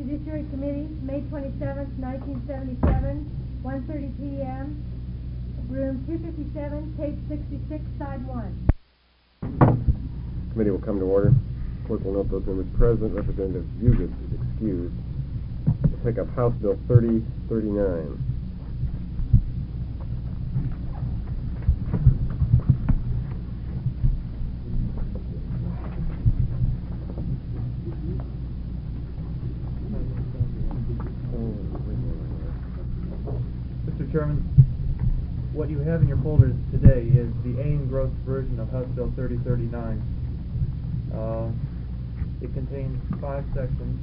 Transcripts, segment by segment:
Judiciary Committee, May 27th, 1977, 1:30 p.m., room 257, page 66, side 1. Committee will come to order. Clerk will note those members present. Representative Bugis is excused. We'll take up House Bill 3039. Mr. Chairman, what you have in your folders today is the A engrossed version of House Bill 3039. It contains 5 sections.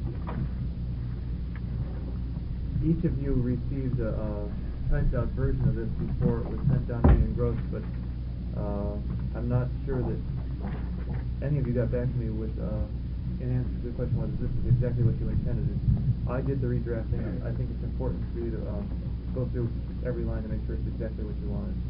Each of you received a typed out version of this before it was sent down to be engrossed, but I'm not sure that any of you got back to me with an answer to the question whether this is exactly what you intended. I did the redrafting. I think it's important for you to go through every line to make sure it's exactly what you wanted.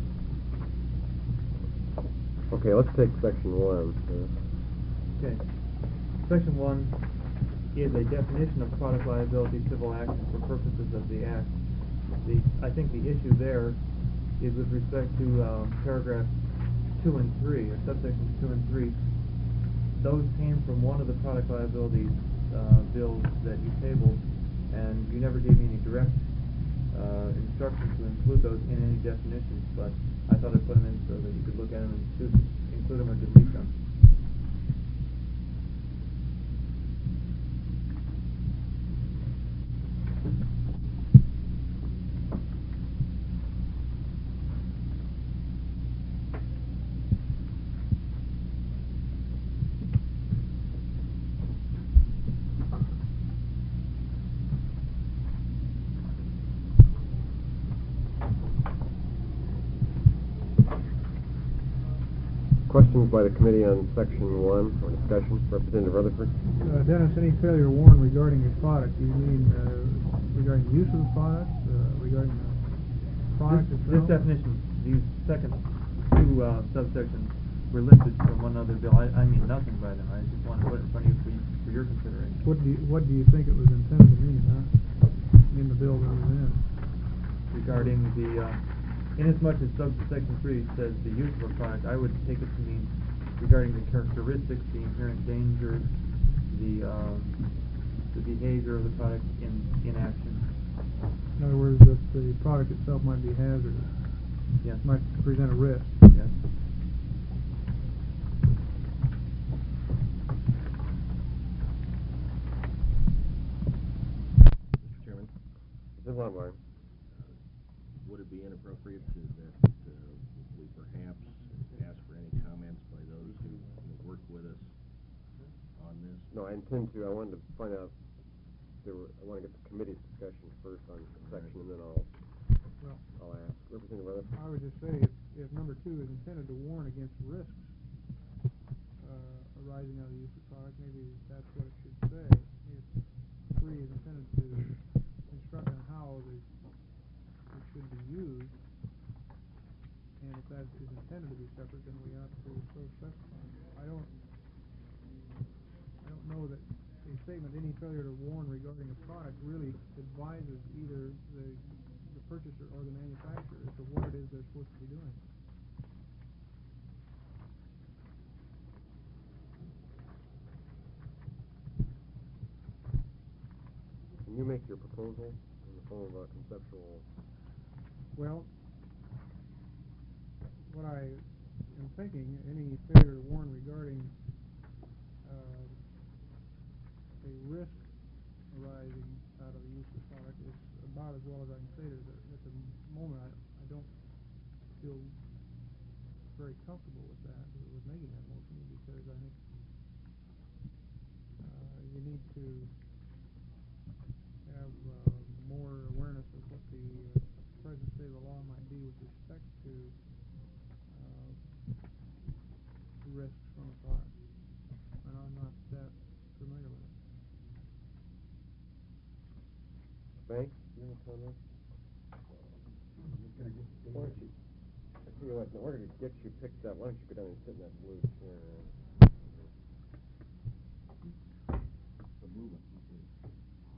Okay, let's take section 1. Okay. Section 1 is a definition of product liability civil action for purposes of the Act. I think the issue there is with respect to paragraphs 2 and 3, or subsections 2 and 3. Those came from one of the product liability bills that you tabled, and you never gave me any direct instructions to include those in any definitions, but I thought I'd put them in so that you could look at them and include them or delete them. Questions by the committee on section 1 or discussion? Representative Rutherford. Dennis, any failure to warn regarding your product? Do you mean regarding the use of the product, regarding the product itself? This definition, these second 2 subsections were listed from one other bill. I mean nothing by them. I just want to put it in front of you for your consideration. What do you think it was intended to mean, in the bill that was in? Regarding the inasmuch as subsection 3 says the use of a product, I would take it to mean regarding the characteristics, the inherent dangers, the behavior of the product in action. In other words, that the product itself might be hazardous. Yes. Might present a risk. Yes. Mr. Chairman. Mr. Lombard. Would it be inappropriate that we perhaps ask for any comments by those who worked with us on this? No, I intend to. I wanted to find out. I want to get the committee's discussion first on the section, and then I'll ask. Representative Rutherford. I would just say if number 2 is intended to warn against risks arising out of the use of the product, maybe that's what it should say. If 3 is intended to instruct on how it should be used, and if that is intended to be separate, then we ought to so specify. I don't know that a statement, any failure to warn regarding a product, really advises either the purchaser or the manufacturer as to what it is they're supposed to be doing. Can you make your proposal in the form of a conceptual? Well, what I am thinking, any failure to warn regarding a risk arising out of the use of the product is about as well as I can say it. At the moment, I don't feel very comfortable with that, with making that motion, because I think you need to have more awareness of what the present state of the law might be with respect to risks from a product, and I'm not that familiar with it. Banks, do you have a comment? Why don't you, I tell you what, in order to get you picked up, why don't you go down and sit in that blue chair? The movement.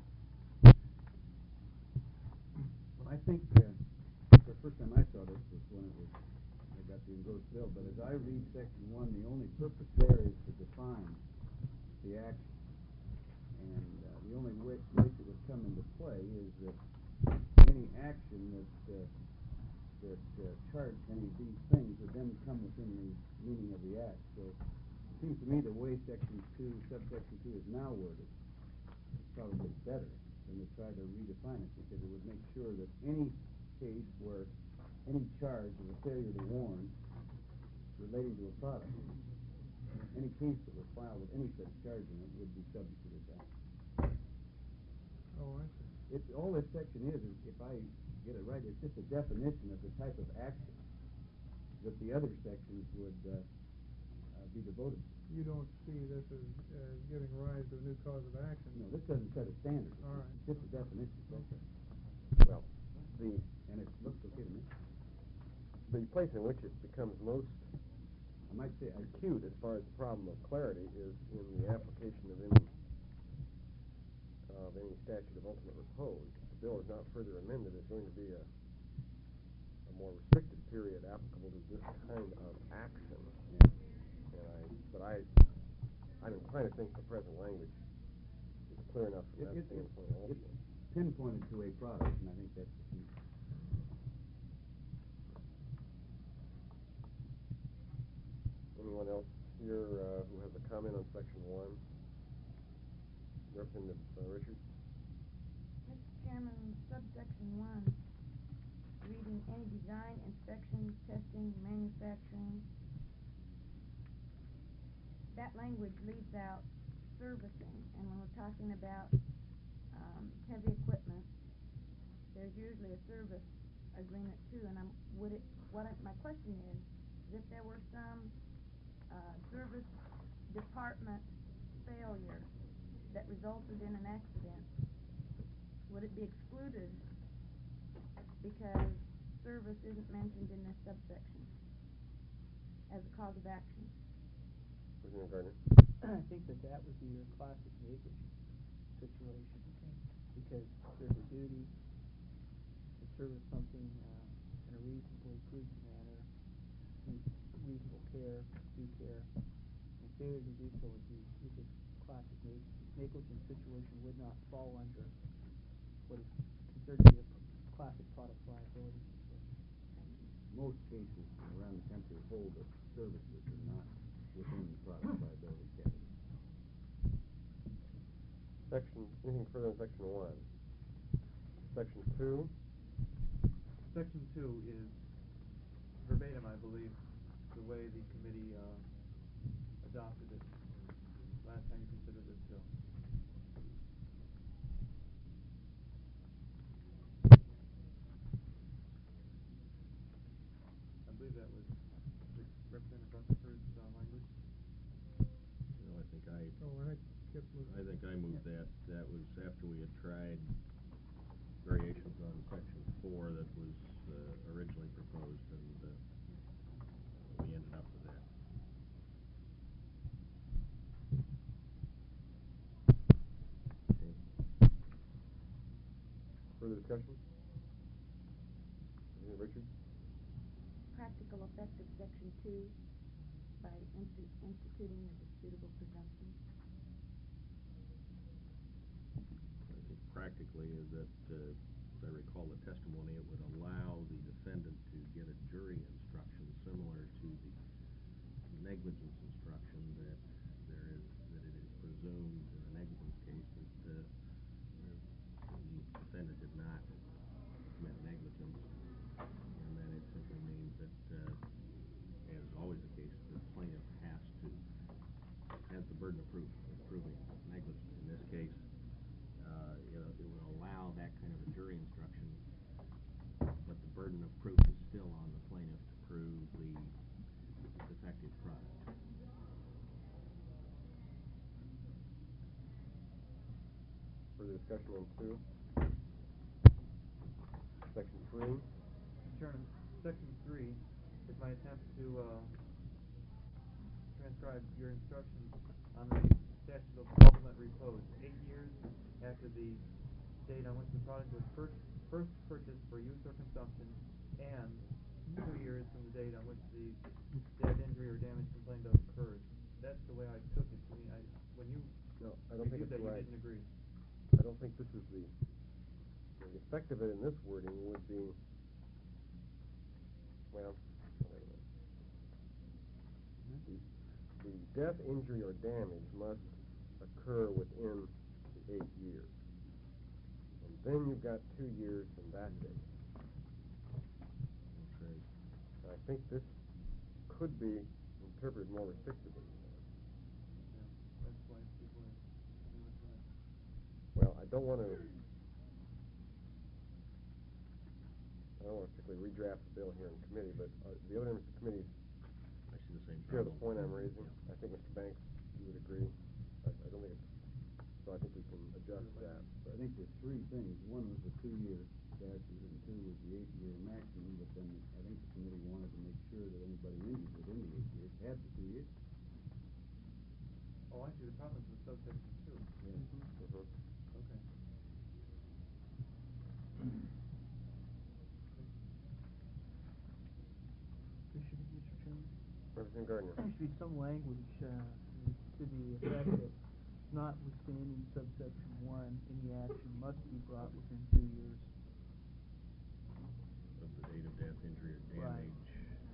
think the first time I saw this was when I got the engrossed bill. But as I read Section 1, the only purpose there is to define the action. And the only place it would come into play is that any action that charged any of these things would then come within the meaning of the act. So it seems to me the way subsection 2 is now worded is probably better than to try to redefine it, because it would make sure that any case where any charge of a failure to warn relating to a product, any case that was filed with any such charge in it would be subject to this act. Oh, I see. All this section is, if I get it right, it's just a definition of the type of action that the other sections would be devoted to. You don't see this as giving rise to a new cause of action? No, this doesn't set a standard. All right. It's just a definition. Okay. Well, And it looks okay to me. the place in which it becomes most I might say acute as far as the problem of clarity is in the application of any statute of ultimate repose. If the bill is not further amended, there's going to be a more restricted period applicable to this kind of action. But I'm inclined to think the present language is clear enough from that standpoint also. It's pinpointed to a product, and I think that's the key. Anyone else here who has a comment on Section 1? Representative Richards? Mr. Chairman, subsection 1, reading any design, inspection, testing, manufacturing, that language leaves out servicing, and when we're talking about heavy equipment, there's usually a service agreement too. And my question is, if there were some service department failure that resulted in an accident, would it be excluded because service isn't mentioned in this subsection as a cause of action? President Gardner? I think that would be your classic negligence situation, because there's a duty to service something in a reasonably prudent manner, with reasonable care, due care, and failure to do so would be just classic negligence situation. Would not fall under what is considered to be a classic product liability situation. Most cases around the country hold that services are not within the product liability category. Anything further on Section 1? Section 2? Section 2 is verbatim, I believe, the way the committee adopted it last time you considered this bill. I believe that was Representative Rutherford's language. No, I think I moved that. That was after we had tried variations on Section 4 that was originally proposed, and we ended up with that. Okay. Further discussion? Richards? Practical effect of section 2 by instituting a disputable presumption. I think practically is that, if I recall the testimony, it would allow the defendant to get a jury instruction similar to the negligence instruction that it is presumed in a negligence case that the defendant did not commit negligence, and then it simply means that, as always the case, the plaintiff has the burden of proof of proving negligence. In this case, it would allow that kind of a jury instruction, but the burden of proof is still on the plaintiff to prove the defective product. Further discussion on 2? Section 3? Mr. Chairman, Section 3 is my attempt to transcribe your instructions on the statute of ultimate repose. 8 years after the date on which the product was first first purchase for use or consumption, and 2 years from the date on which the death, injury, or damage complained of occurs. That's the way I took it. To me, when you No, I don't think reviewed it's that, right. you didn't agree. I don't think this is the effect of it in this wording would be, well, wait a minute. The death, injury, or damage must occur within the 8 years. And then you've got 2 years from that date. That's right. I think this could be interpreted more restrictively than that. Yeah, that's why people are coming with that. Well, I don't want to particularly redraft the bill here in committee, but the other members of the committee I see the same share problem. the point I'm raising. Yeah. I think Mr. Banks, you would agree. I don't think it's, so I think we can adjust that. I think there's three things. One was the 2-year statute, and two was the 8-year maximum, but then I think the committee wanted to make sure that anybody injured within the 8 years had the 2 years. Oh, I see. The problem is with subsection 2. Yeah. Mhm. Okay. There should be, Mr. Chairman, Representative Gardner. there should be some language to the effect that notwithstanding subsection 1, any action must be brought within 2 years. Of the date of death, injury, or Right. damage.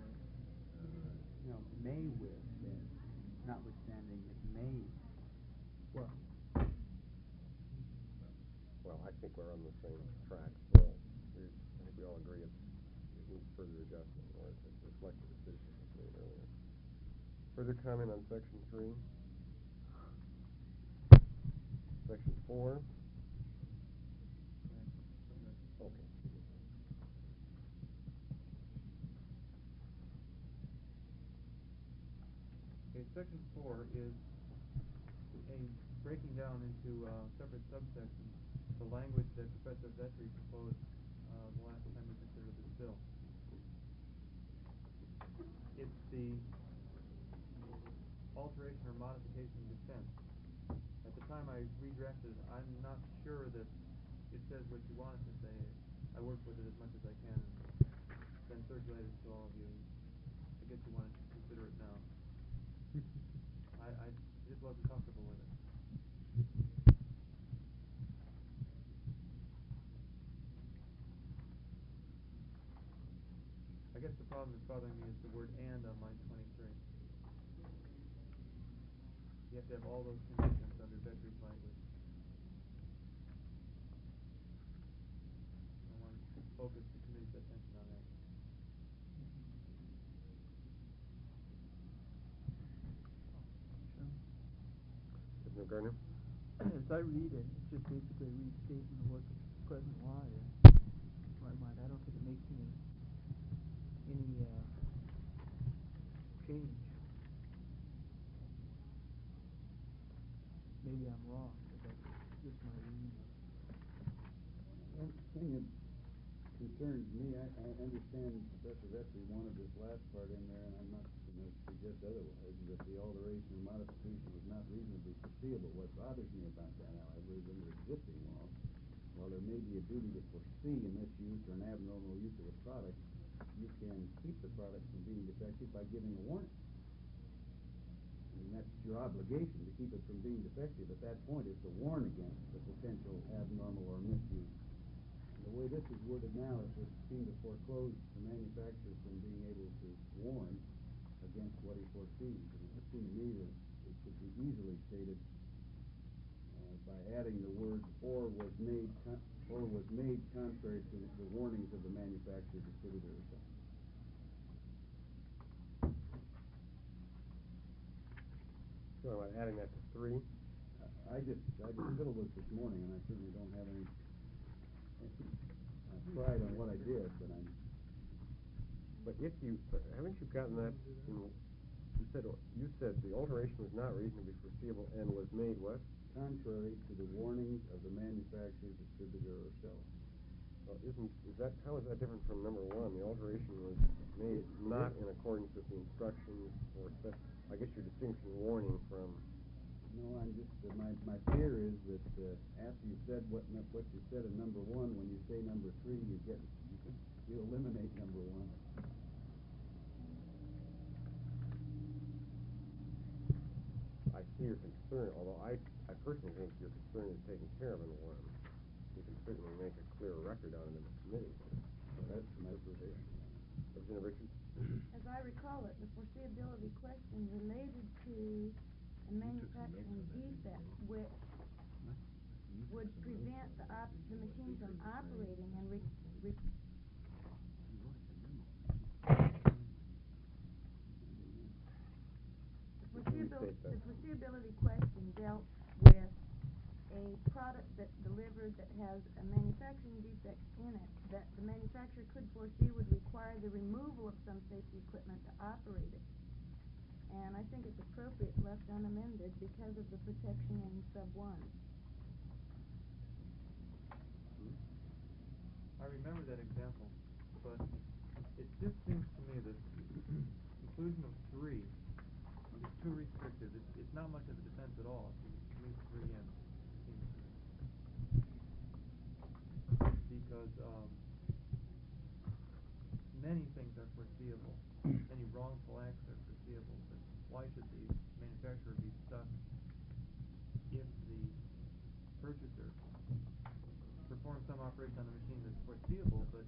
No, may withstand, notwithstanding it may. Well, Well, I think we're on the same track. Well, I think we all agree it needs further adjustment in order to reflect the decision that was made earlier. Further comment on section 3? Section 4? Okay. Okay, section 4 is a breaking down into separate subsections the language that Professor Vetri proposed the last time we considered this bill. It's the alteration or modification defense. At the time I redrafted it, I'm not sure that it says what you want it to say. I worked with it as much as I can and then circulated it to all of you. I guess you want to consider it now. I just wasn't comfortable with it. I guess the problem that's bothering me is the word "and" on line 23. You have to have all those conditions under Vetri's language. I want to focus the committee's attention on that. Representative Gardner? as I read it, it's just basically a restatement of what the present law is. In my mind, I don't think it makes any change. Maybe I'm wrong, but that's just my reading of it. One thing that concerns me, I understand Professor Vetri wanted this last part in there, and I'm not going to suggest otherwise, that the alteration or modification was not reasonably foreseeable. What bothers me about that, however, is under existing law, while there may be a duty to foresee a misuse or an abnormal use of a product, you can keep the product from being defective by giving a warning. I mean, that's your obligation to keep it from being defective. At that point, is to warn against the potential abnormal or misuse. The way this is worded now, it would seem to foreclose the manufacturer from being able to warn against what he foresees. And it would seem to me that it could be easily stated by adding the words "or was made contrary to the warnings of the manufacturer, distributor, or seller." So adding that to 3? I just fiddled with this morning, and I certainly don't have any pride on what I did, but I'm. But if you, haven't you gotten that in, you said the alteration was not reasonably foreseeable and was made what? Contrary to the warnings of the manufacturer, distributor, or seller. Well, how is that different from number 1? The alteration was made not in accordance with the instructions, or I guess your distinction warning from. No, I'm just, my fear is that, after you said what you said in number one, when you say number three, you eliminate number one. I see your concern, although I personally think your concern is taken care of in one. You can certainly make a clear record on it in the committee. So that's my position. Representative Richards? As I recall it, the foreseeability question related to a manufacturing defect which would prevent the machine from operating and the foreseeability question dealt with a product that's delivered that has a manufacturing defect in it that the manufacturer could foresee would require the removal of some safety equipment to operate it. And I think it's appropriate left unamended because of the protection in sub 1. I remember that example, but it just seems to me that inclusion of 3 is too restrictive. It's not much of a defense at all if you leave 3 in, it seems to me. Because many things are foreseeable. Any wrongful acts are foreseeable, but why should the manufacturer be stuck if the purchaser performs some operation on the machine that's foreseeable, but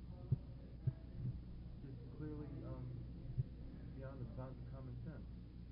just clearly beyond the bounds of common sense?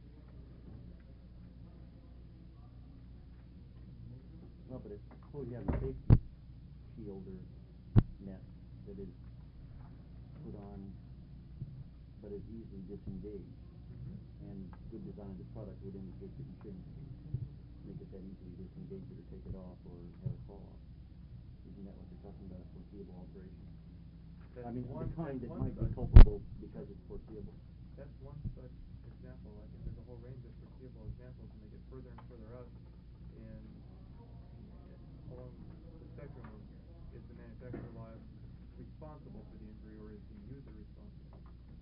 Well, but suppose you have a safety shield or net that is put on but is easily disengaged. And good design of the product would indicate that you shouldn't make it that easily disengage it or take it off or have it fall off. Isn't that what you're talking about, a foreseeable operation? I mean, the kind that might be culpable because it's foreseeable. That's one such example. I think there's a whole range of foreseeable examples and they get further and further up in along the spectrum of is the manufacturer responsible for the injury or is the user responsible?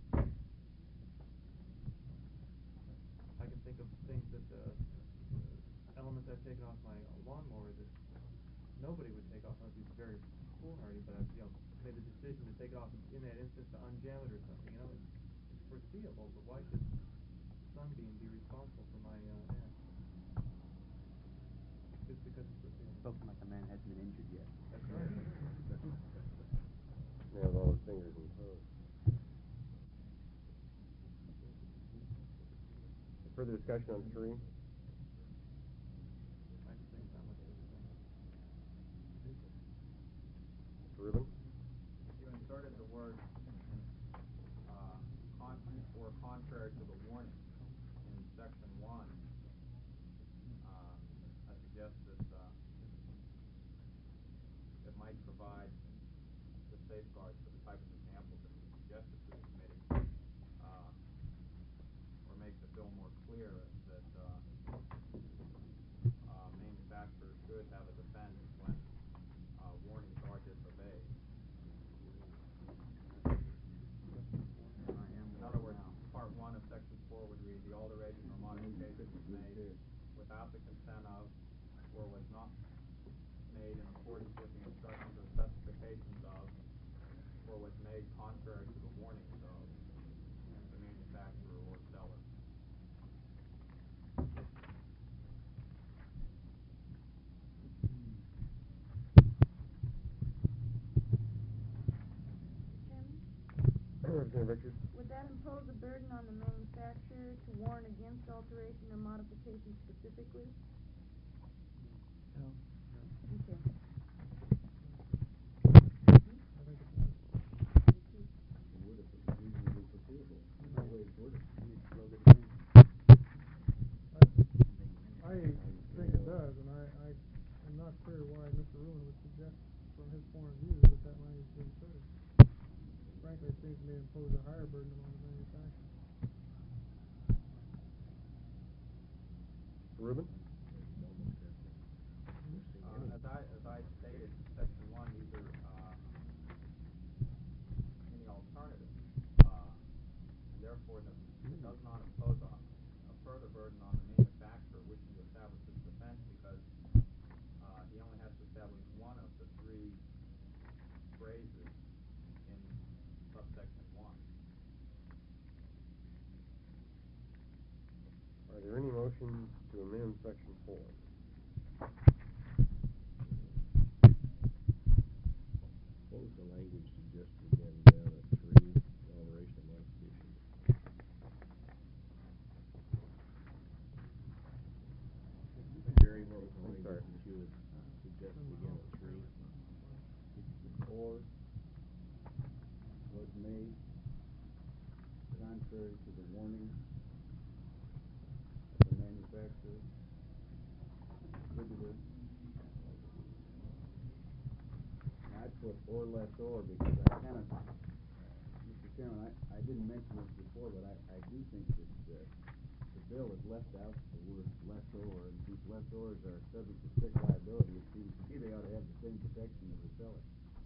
I can think of things that elements I've taken off my lawnmower that nobody would take off. I'd be very foolhardy, but I've made the decision to take it off in that instance to unjam it or something. It's foreseeable, but why should Sunbeam be responsible for my act? Just because it's foreseeable. Spoken like a man hasn't been injured yet. That's right. They have all his fingers and toes. Further discussion on 3? I just think it's not much of a defense. Mr. Rubin? You inserted the word or contrary to the warning in section 1. I suggest that it might provide the safeguards for the type of examples that we suggested to the committee, or makes it feel more clear that manufacturers should have a defense when warnings are disobeyed. In other words, part 1 of section 4 would read, the alteration or modification was made without the consent of or was not made in accordance with the instructions or specifications of or was made contrary to the warnings of the manufacturer or seller. Richard? Would that impose a burden on the manufacturer to warn against alteration or modification specifically? No. Okay. I think it does. It would if it was reasonably foreseeable. That way it's worded. I think it does, and I am not clear why Mr. Rubin would suggest from his point of view that that language be inserted. Frankly, it seems to me to impose a higher burden on the manufacturer. Rubin? As I stated, section 1, these are any alternative, and therefore it does not impose a further burden on the manufacturer wishing to establish this Are there any motions to amend section 4? What was the language suggested again down at 3, alteration and modification? Jerry, what was the I'm language sorry. that you had suggested again at 3? Or was made contrary to the warning of the manufacturer, distributor. Now, I'd put or lessor because I kind of, Mr. Chairman, I didn't mention this before, but I do think that the bill has left out the word lessor, and since lessors are subject to strict liability, it seems to me they ought to have the same protection as the seller.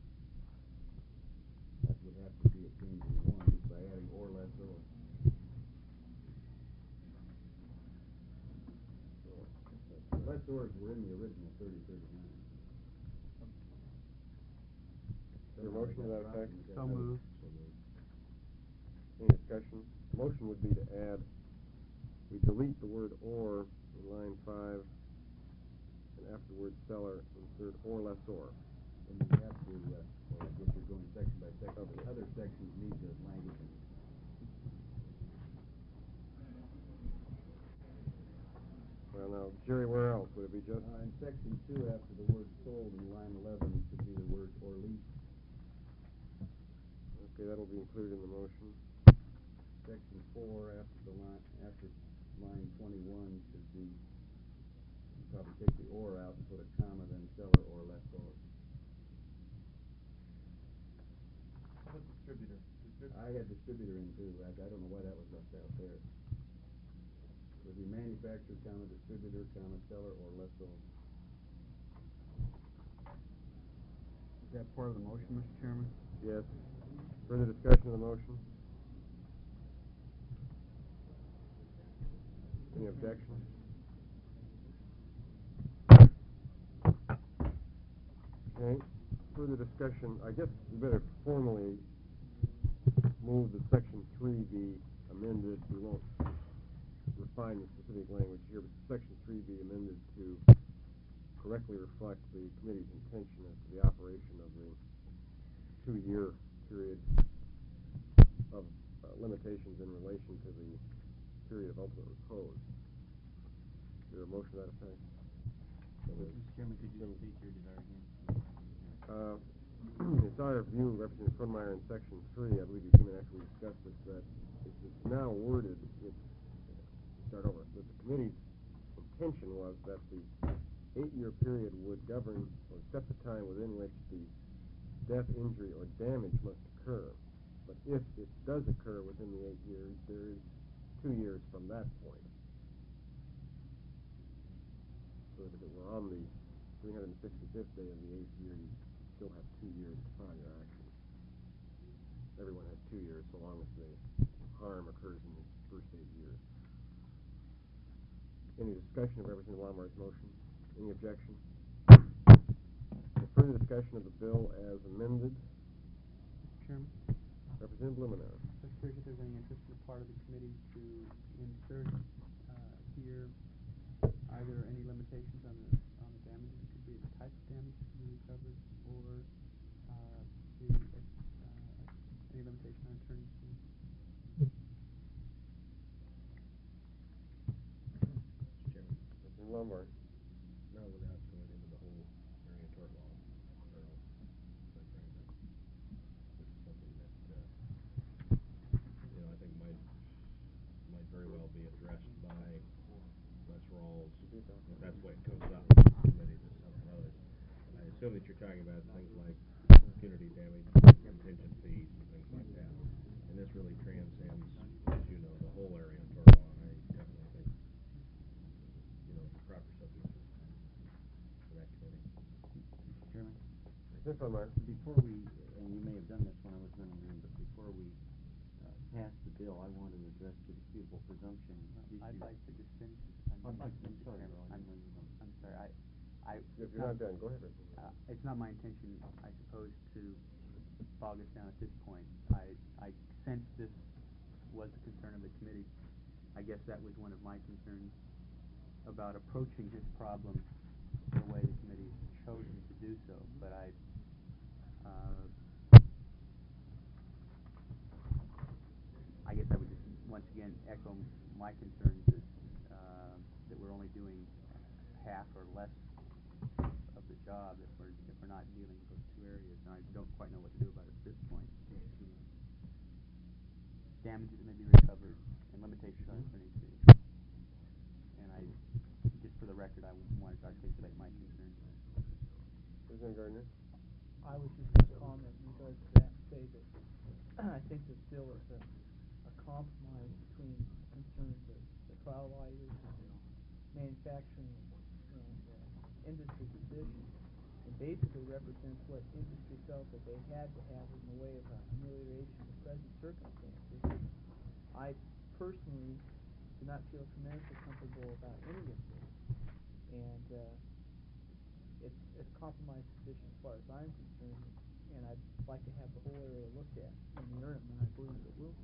That would have to be a change in the warning by adding or lessor. Lessors were in the original 3039. Your motion to that effect? So moved. So moved. Any discussion? Motion would be to add, we delete the word or in line 5, and after the word seller, insert or lessor. And you have to, or I guess you're going section by section, Okay. but other sections need the language in it. Well, now, Jerry, where else? Would it be just? In section 2, after the word sold in line 11, should be the word or lease. Okay, that'll be included in the motion. Section 4, after line 21 should be, you probably take the or out and put a comma, then seller or lessor. How about distributor? I had distributor in too. I don't know why that was left out there. It would be manufacturer, comma, distributor, comma, seller or lessor. Is that part of the motion, Mr. Chairman? Yes. Further discussion of the motion? Any objections? Okay. Further discussion, I guess we better formally move that section 3 be amended. We won't refine the specific language here, but section 3 be amended to correctly reflect the committee's intention as to the operation of the 2-year period of limitations in relation to the period of ultimate repose. Is there a motion to that effect? Mr. Chairman, could you state your desire again? It's our view, Representative Frohnmeyer, in section 3, I believe you came in after we discussed this, that it's now worded, that the committee's intention was that the 8-year period would govern or set the time within which the death, injury, or damage must occur. But if it does occur within the 8 years, there is 2 years from that point. So that if it were on the 365th day of the 8th year, you still have 2 years to file your action. Everyone has 2 years so long as the harm occurs in the first 8 years. Any discussion of Representative Lombard's motion? Any objection? Further discussion of the bill as amended? Mr. Chairman, Representative Blumenauer. I was curious if there's any interest on the part of the committee to insert here either any limitations on the damages, could be the type of damage to be recovered, or any limitation on attorney's fees. Mr. Chairman, Representative Lombard. no, without going into the whole area of tort law, Earl, quite frankly, this is something that, I think might very well be addressed by Les Rawls, if that's the way it comes up in committee, this is something others. I assume that you're talking about things like punitive damage, contingent fees, and things like that. And this really transcends, as you know, the whole area of tort law, and I definitely think, it's a proper subject for that committee. Mr. Chairman? Representative Frohnmeyer. Before we, and you may have done this when I was running the room, but before we pass the bill, I want to address the disputable presumption issue. I'd like to just finish this. I'm sorry. I'm sorry. If you're not done, go ahead, Representative. It's not my intention, I suppose, to bog us down at this point. I sense this was the concern of the committee. I guess that was one of my concerns about approaching this problem the way the committee has chosen to do so. But I guess I would just once again echo my concerns that we're only doing half or less of the job if we're not dealing with those two areas, and I don't quite know what to do about it at this point. Damages that may be recovered and limitations on attorney's fees. And just for the record, I wanted to articulate my concerns. President Gardner? I was just going to comment in regards to that and say that I think this bill is a compromise between concerns of the trial lawyers and manufacturing and industry position, and basically represents what industry felt that they had to have in the way of amelioration of present circumstances. I personally do not feel tremendously comfortable about any of this, and it's a compromise position as far as I'm concerned, and I'd like to have the whole area looked at in the earnest, and I believe it will be.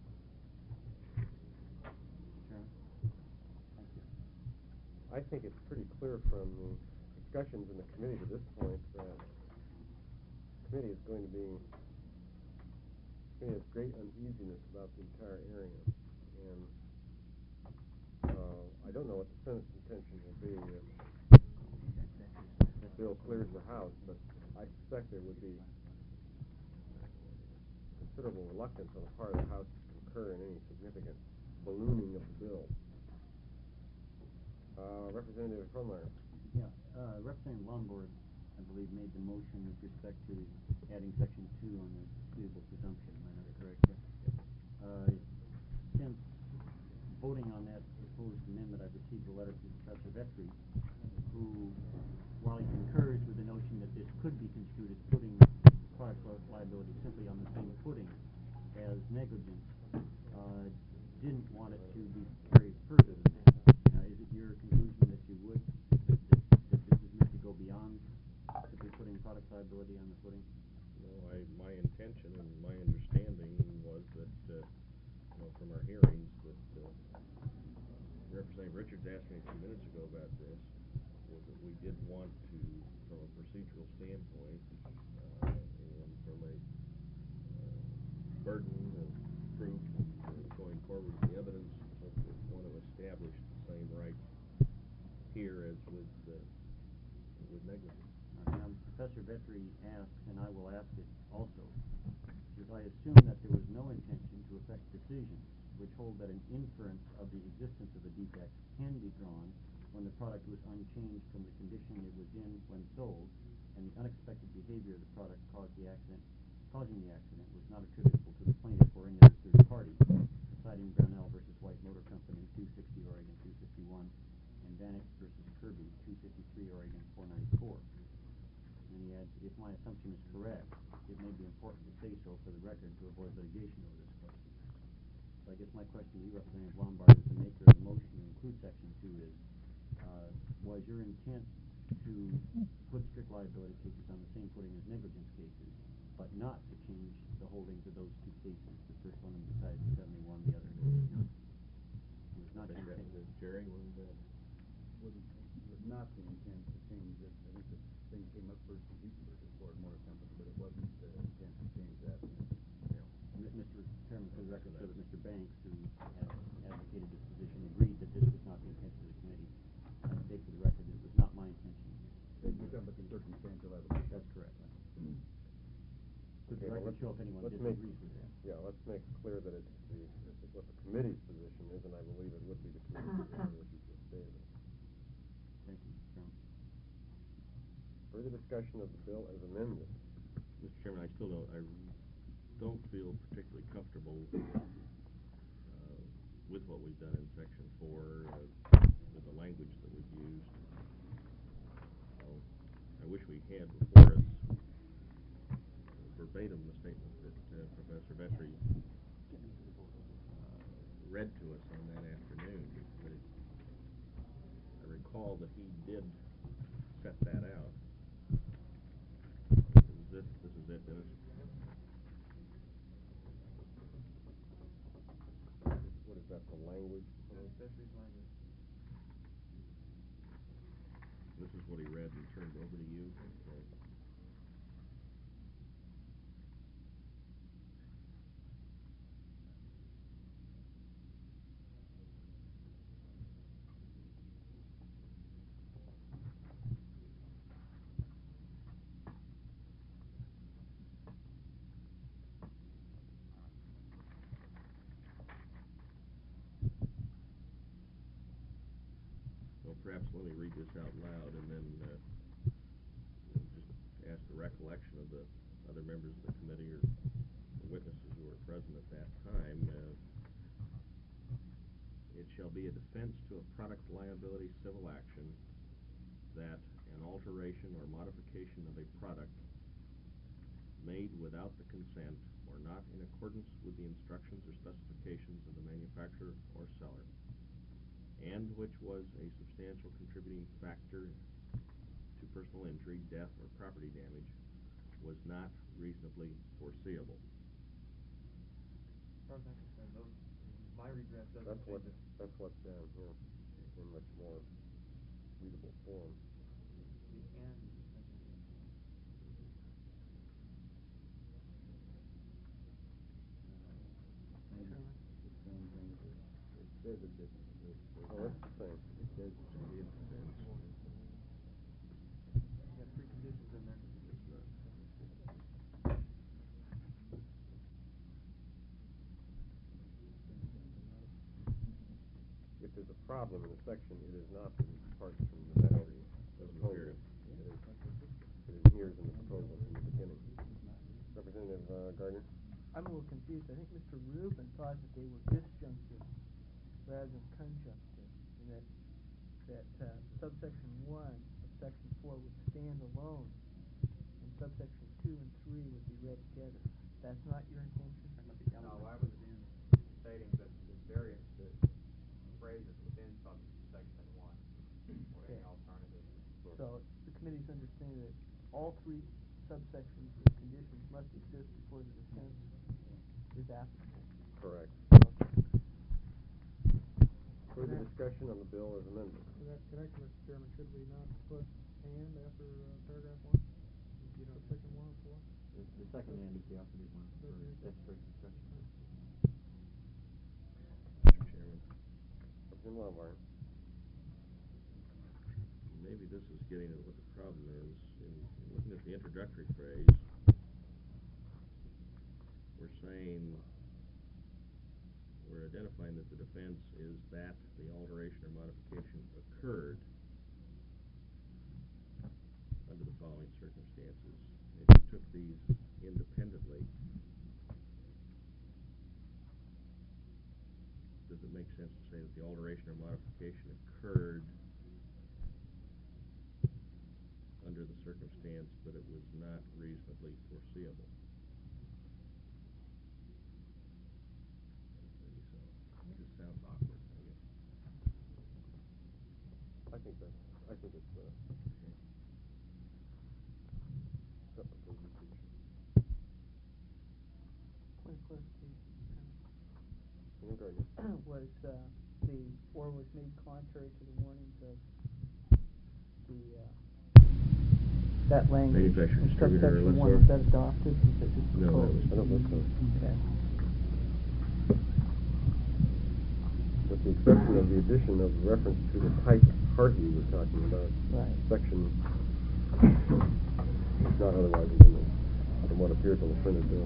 Sure. Thank you. I think it's pretty clear from the discussions in the committee to this point that the committee has great uneasiness about the entire area, and I don't know what the Senate's intention will be if the bill clears the House, but I suspect there would be considerable reluctance on the part of the House to concur in any significant ballooning of the bill. Representative Frommeyer. Yeah, Representative Lombard, I believe, made the motion with respect to adding Section 2 on the excusable presumption. Am I not correct? Since voting on that proposed amendment, I've received a letter from Professor Vetri, who, while he concurs with the notion that this could be construed as putting product liability simply on the same footing as negligence, didn't want it to be carried further than that. Is it your conclusion that you would, that this is meant to go beyond simply putting product liability on the footing? No, my intention and my understanding was that, from our hearings, that Representative Richards asked me a few minutes ago about this, was that we did want to, from a procedural standpoint, and from a burden of proof going forward with the evidence, want to establish the same rights here as with negligence. Professor Vetri asks, and I will ask it also, says, I assume that there was no intention to affect decisions which hold that an inference of the existence of a defect can be drawn when the product was unchanged from the condition it was in when sold, and the unexpected behavior of the product causing the accident was not attributable to the plaintiff or any other third party, citing Brownell versus White Motor Company, 260 Oregon 251, and Vanix versus Kirby, 253 Oregon 494. And he adds, if my assumption is correct, it may be important to say so for the record to avoid litigation over this question. So I guess my question to you, Representative Lombard, as the maker of the motion to include Section 2 is, was your intent to put strict liability cases on the same footing as negligence cases, but not to change the holdings of those two cases, the first one decided in 71, the other in 69? It was not the intent. Jerry, was not the intent to change it. I think the thing came up first in Heatonburg at Ford Motor Company, but it wasn't the intent to change that. Mr. Chairman, for the record, so that Mr. Banks, who has advocated this position, agreed that this was not the intention of the committee. I state for the record that it was not my intention. You're talking about the circumstantial evidence. That's correct. Okay, the record show if anyone disagrees with that. Yeah, let's make clear that it's what the committee's position is, and I believe it would be the committee's position as you just stated. Thank you, Mr. Chairman. Further discussion of the bill as amended. Mr. Chairman, I don't feel particularly comfortable with what we've done in Section 4, with the language that we've used. I wish we had before us verbatim the statement that Professor Vetri read to us on that afternoon, but I recall that he did set that out. This is it, Dennis. What is that, the language? what he read and turned over to you. Well, perhaps let me read this out loud and then just ask the recollection of the other members of the committee or the witnesses who were present at that time. It shall be a defense to a product liability civil action that an alteration or modification of a product made without the consent or not in accordance with the instructions or specifications of the manufacturer or seller, and which was a substantial contributing factor to personal injury, death, or property damage, was not reasonably foreseeable. As far as I'm concerned, my redress doesn't say that. That's what's down here in much more readable form. It says it. Oh, that's the same. It says it should be a defense. You got three conditions in there. If there's a problem in the section, it is not that it departs from the boundary. Doesn't proposal. appear. It adheres in the proposal from the beginning. Representative Gardner? I'm a little confused. I think Mr. Rubin thought that they were disjunctive rather than conjunctive, and that subsection 1 of section 4 would stand alone, and subsection 2 and 3 would be read together. That's not your intention? No, I was stating that the various phrases within subsection 1 or any alternative. So the committee's understanding that all three subsections of conditions must exist before the defense is applicable. Correct. Okay. Further discussion on the bill as amended. For that connection, Mr. Chairman, should we not put and after paragraph 1? You know, section 1 or 4? The second and is the operative one for statutory construction. Mr. Chairman, Representative Lombard? maybe this is getting at what the problem is. In looking at the introductory phrase, we're identifying that the defense is that the alteration or modification occurred under the following circumstances. If you took these independently, does it make sense to say that the alteration or modification occurred under the circumstance, but it was not reasonably foreseeable? It just sounds awkward, I guess. I think it's typical usage. Point of clarification. Was was made contrary to the warnings of the that language Manufacturer, in distributor, subsection 1, lessor? was that adopted? Was it just No, that proposed? was- I don't think so. Okay. With the exception of the addition of reference to the type party we're talking about. Right. Section is not otherwise intended from what appears on the printed bill.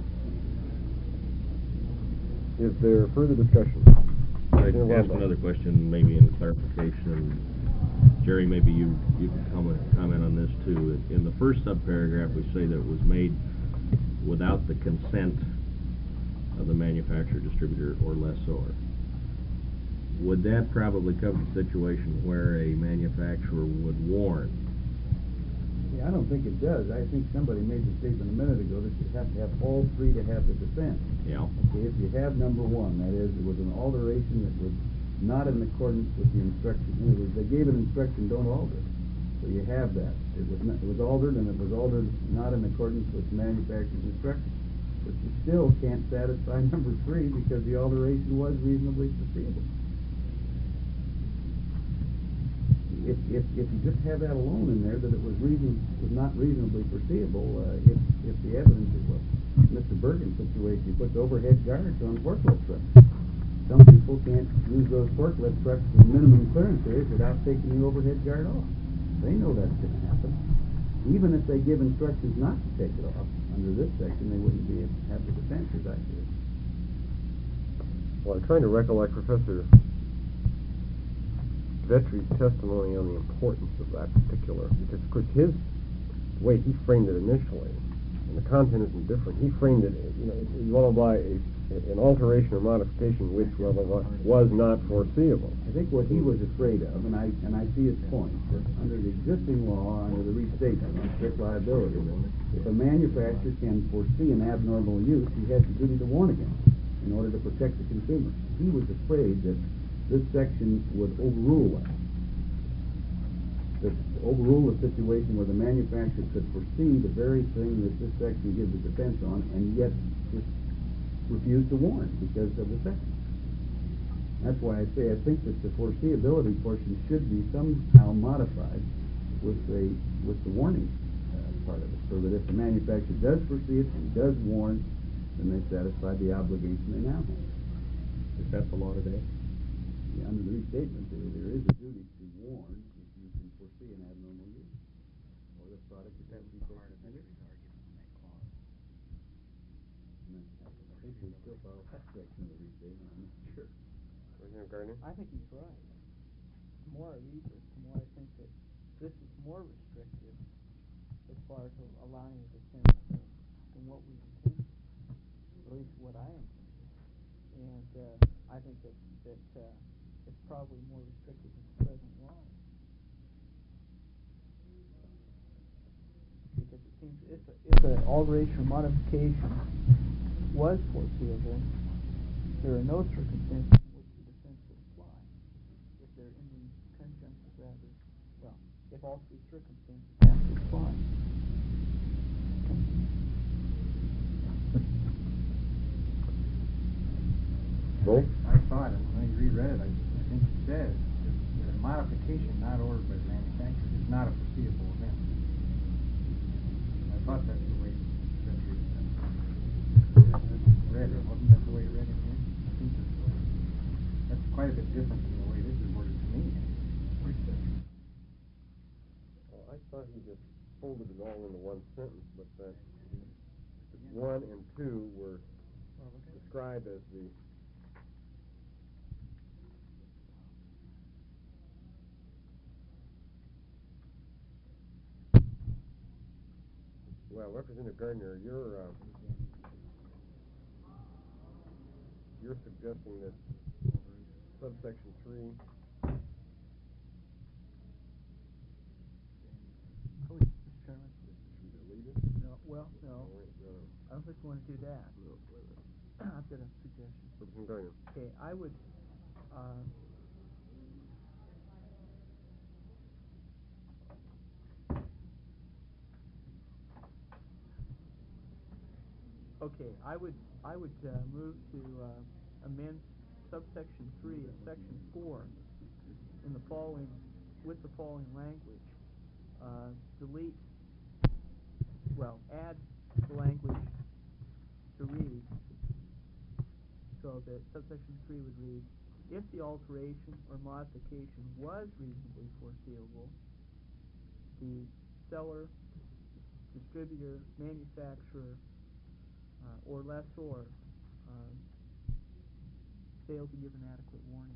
Is there further discussion? I'd ask another question, maybe in clarification. Jerry, maybe you can comment on this too. In the first subparagraph, we say that it was made without the consent of the manufacturer, distributor, or lessor. Would that probably cover the situation where a manufacturer would warn? Yeah, I don't think it does. I think somebody made the statement a minute ago that you have to have all three to have the defense. Yeah. Okay, if you have number 1, that is, it was an alteration that was not in accordance with the instruction. In other words, they gave an instruction, don't alter. So you have that. It was altered, and it was altered not in accordance with the manufacturer's instruction. But you still can't satisfy number 3 because the alteration was reasonably foreseeable. if you just have that alone in there, that it was not reasonably foreseeable, if the evidence is what Mr. Bergen's situation, he puts overhead guards on forklift trucks. Some people can't use those forklift trucks to minimum clearance areas without taking the overhead guard off. They know that's going to happen. Even if they give instructions not to take it off, under this section, they wouldn't be able to have the defense as I see it. Well, I'm trying to recollect Professor Vettry's testimony on the importance of that particular, because of course the way he framed it initially, and the content isn't different. He framed it, you want to buy an alteration or modification which was not foreseeable. I think what he was afraid of, and I see his point, that under the existing law, under the restatement on strict liability, if a manufacturer can foresee an abnormal use, he has the duty to warn against it in order to protect the consumer. He was afraid that this section would overrule that. That overrule the situation where the manufacturer could foresee the very thing that this section gives a defense on, and yet just refuse to warn because of the section. That's why I say I think that the foreseeability portion should be somehow modified with the warning part of it, so that if the manufacturer does foresee it and does warn, then they satisfy the obligation they now have. Is that the law today? Yeah, under the restatement, there is a duty to warn if you can foresee an abnormal use, or the product is going to be taken away. I think we still follow that section of the restatement. I'm not sure. Gardner? I think he's right. The more I read this, the more I think that this is more restrictive as far as allowing a defense than what we intended, at least what I intended. And I think that it's probably more restrictive than the present law. Because it seems if an alteration or modification was foreseeable, there are no circumstances in which the defense would apply. If they're in the conjunctive, rather, well, if all three circumstances have to apply. Both? I thought it, when I reread it, I think it says that a modification not ordered by the manufacturer is not a foreseeable event. I thought that's the way it read it. Wasn't that the way it read it here? I think that's the way. That's quite a bit different than the way this is worded to me. Well, I thought he just folded it all into one sentence, but that 1 and 2 were described as the well, Representative Gardner, you're suggesting that subsection 3 Mr. Chairman? should be deleted? No, well, no. I don't think we want to do that. I've got a suggestion. Representative Gardner. Okay, I would, move to amend subsection 3 of section 4 in the following, with the following language. Delete, well, add the language to read, so that subsection 3 would read, if the alteration or modification was reasonably foreseeable, the seller, distributor, manufacturer, or lessor failed to give an adequate warning.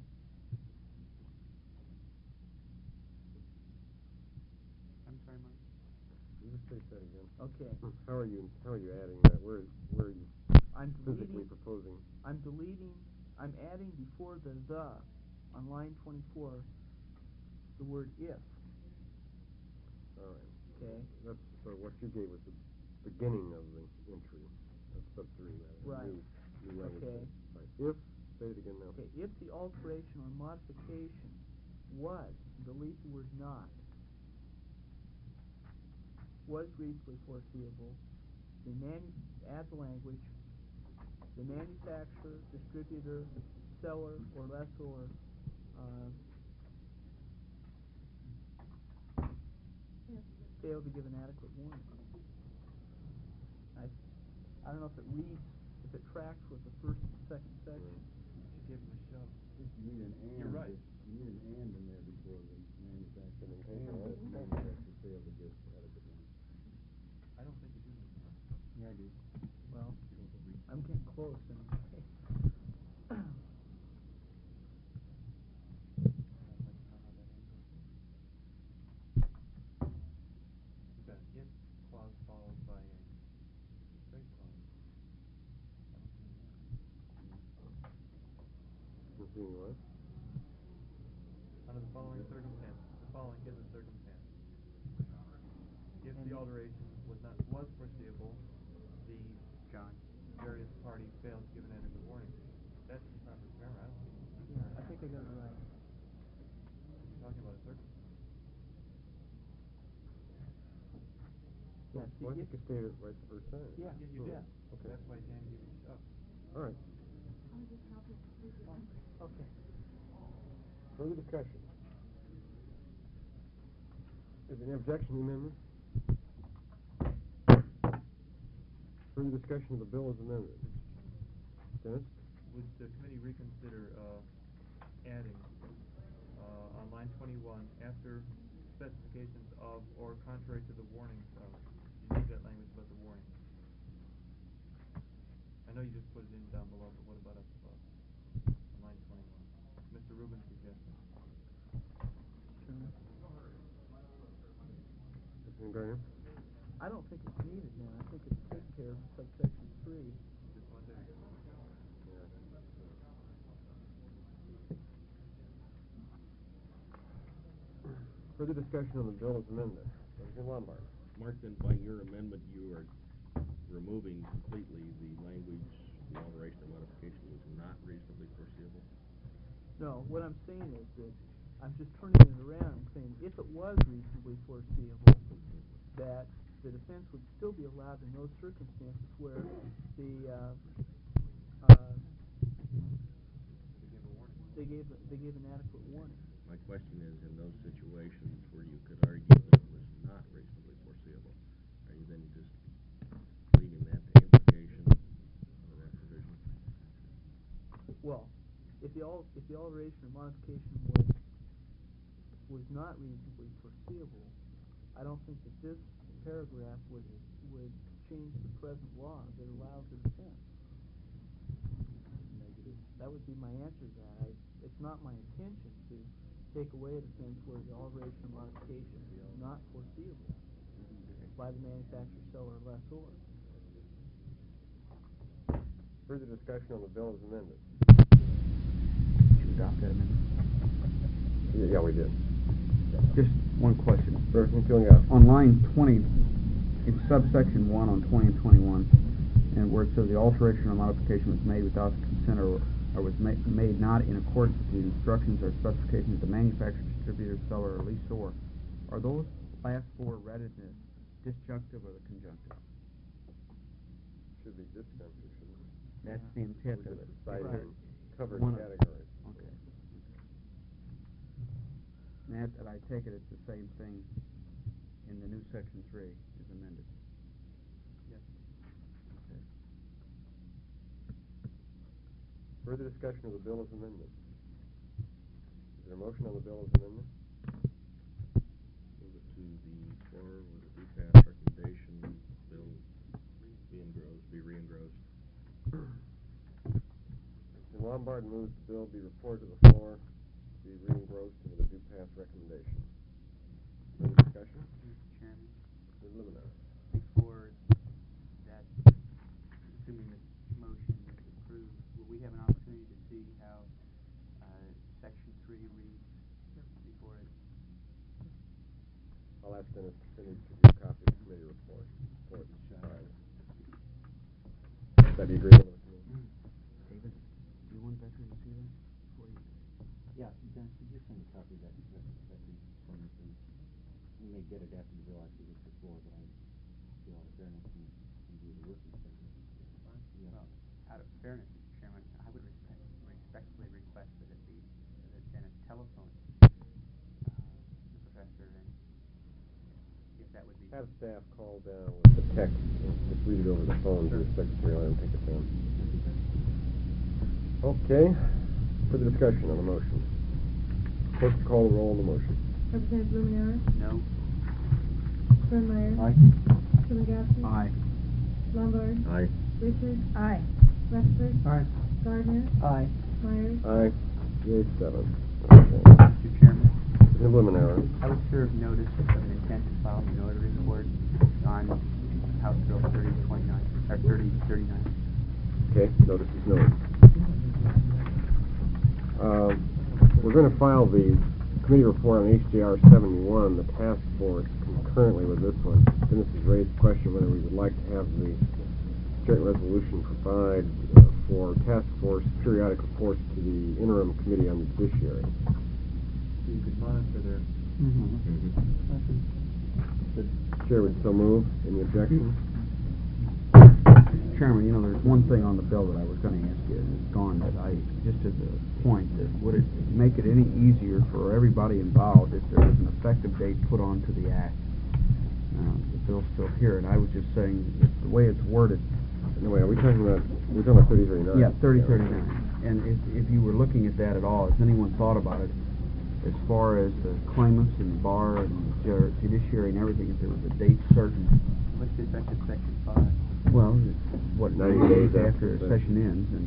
I'm sorry, Mike. You just state that again. Okay. How are you adding that? Where are you I'm physically deleting, proposing? I'm adding before the on line 24 the word if. All right. Okay. That's so what you gave was the beginning of the entry of sub 3. Right. New language. Okay. Right. If, say it again now. Okay, if the alteration or modification was, delete the word not, was reasonably foreseeable, add the language, the manufacturer, distributor, seller, or lessor failed to give an adequate warning. I don't know if it reads, if it tracks with the first and second section. Should give him a shove. You need an and. You're right. You need an and in there before the manufacturer. Okay. And that manufacturer failed to give adequate warning. I don't think you do need that. Yeah, I do. Well, I'm getting close anyway. We've got an if clause followed by a break clause. I don't see that. You're seeing what? Under the following circumstances, the following is a circumstance. If the alteration was foreseeable, the various parties failed to give an adequate warning. That's just proper grammar. I don't think it's Yeah, I think I got it right. You're talking about a circumstance. Yeah, see, Well, I think you stated it right the first time. Yeah, Yeah, you did. Okay. That's why Jan gave you a shove. All right. Okay. Further discussion? Is there any objection to the amendment? Further discussion of the bill as amended. Dennis? Would the committee reconsider adding on line 21 after specifications of or contrary to the warnings of? You need that language about the warning. I know you just put it in down below, but what about up above? On line 21. Mr. Rubin's suggestion. Mr. Gardner? I don't think it's needed now. I think it's taken care of in subsection 3. Just one day. Further discussion on the bill as amended. Representative Lombard. Mark, then by your amendment, you are removing completely the language, the alteration or modification was not reasonably foreseeable? No, what I'm saying is that I'm just turning it around and saying if it was reasonably foreseeable, that the defense would still be allowed in those circumstances where they gave an adequate warning. My question is, in those situations where you could argue that it was not reasonably foreseeable, are you then just leaving that to implication of that provision? Well, if the alteration or modification was not reasonably foreseeable, I don't think that this paragraph would change the present law that allows the defense. That would be my answer to that. It's not my intention to take away a defense where the alteration or modification is not foreseeable by the manufacturer, seller, or lessor. Further discussion on the bill as amended. Should we adopt that amendment? Yeah, we did. Just one question. Representative Killian. On line 20, it's subsection 1 on 20 and 21, and where it says the alteration or modification was made without the consent or was made not in accordance with the instructions or specifications of the manufacturer, distributor, seller, or lessor. Are those last four read in the disjunctive or the conjunctive? Should be disjunctive, shouldn't it? That's the intent of it. Right. Covered One of- categories. Okay. And I take it it's the same thing in the new section 3 is amended. Yes. Okay. Further discussion of the bill as amended. Is there a motion on the bill as amended? Move it to the floor with a DPAS recommendation, bill be re-engrossed. Mr. Lombard moves the bill be reported to the floor, be re-engrossed with a due pass recommendation. Further discussion? Mr. Chairman, Mr. Liminar. before that, assuming this motion is approved, will we have an opportunity to see how Section 3 reads before it? I'll ask Dennis to finish to give a copy of the committee report. All right. Is that the agreement of the committee? David, do you want veteran to see that before you? Yeah, Dennis, could you send a copy of that please? We may get it after the bill actually hits the floor, but I feel out of fairness and do the working session. Yeah. Well, out of fairness, Mr. Chairman, I would respectfully request that Dennis telephone the professor, and if that would be. Have staff call down with the text, and just read it over the phone to the secretary, let him take it down. Okay, further discussion on the motion. Clerk, call the roll on the motion. Representative Blumenauer. No. Sternmeyer. Aye. Filipowski. Aye. Lombard. Aye. Richards. Aye. Westford. Aye. Gardner. Aye. Myers. Aye. Yea, 7. Okay. Mr. Chairman, Representative Blumenauer. I would serve notice of an intent to file the notary report on House Bill 3029, or 3039. Okay, notice is noted. We're going to file the committee report on HJR 71, the task force, concurrently with this one. Dennis has raised the question whether we would like to have the joint resolution provide for task force periodic reports to the interim committee on the judiciary. So you could monitor their. The chair would so move. Any objection? Chairman, you know, there's one thing on the bill that I was gonna ask you, and it's gone, that I, just as a point, that would it make it any easier for everybody involved if there was an effective date put onto the act? The bill's still here, and I was just saying, that the way it's worded. No, wait, we're talking about 3039. Yeah, 3039. And if you were looking at that at all, has anyone thought about it, as far as the claimants and the bar and the judiciary and everything, if there was a date certain? What's the effective section 5? Well, it's, what, 90 days after a session ends, and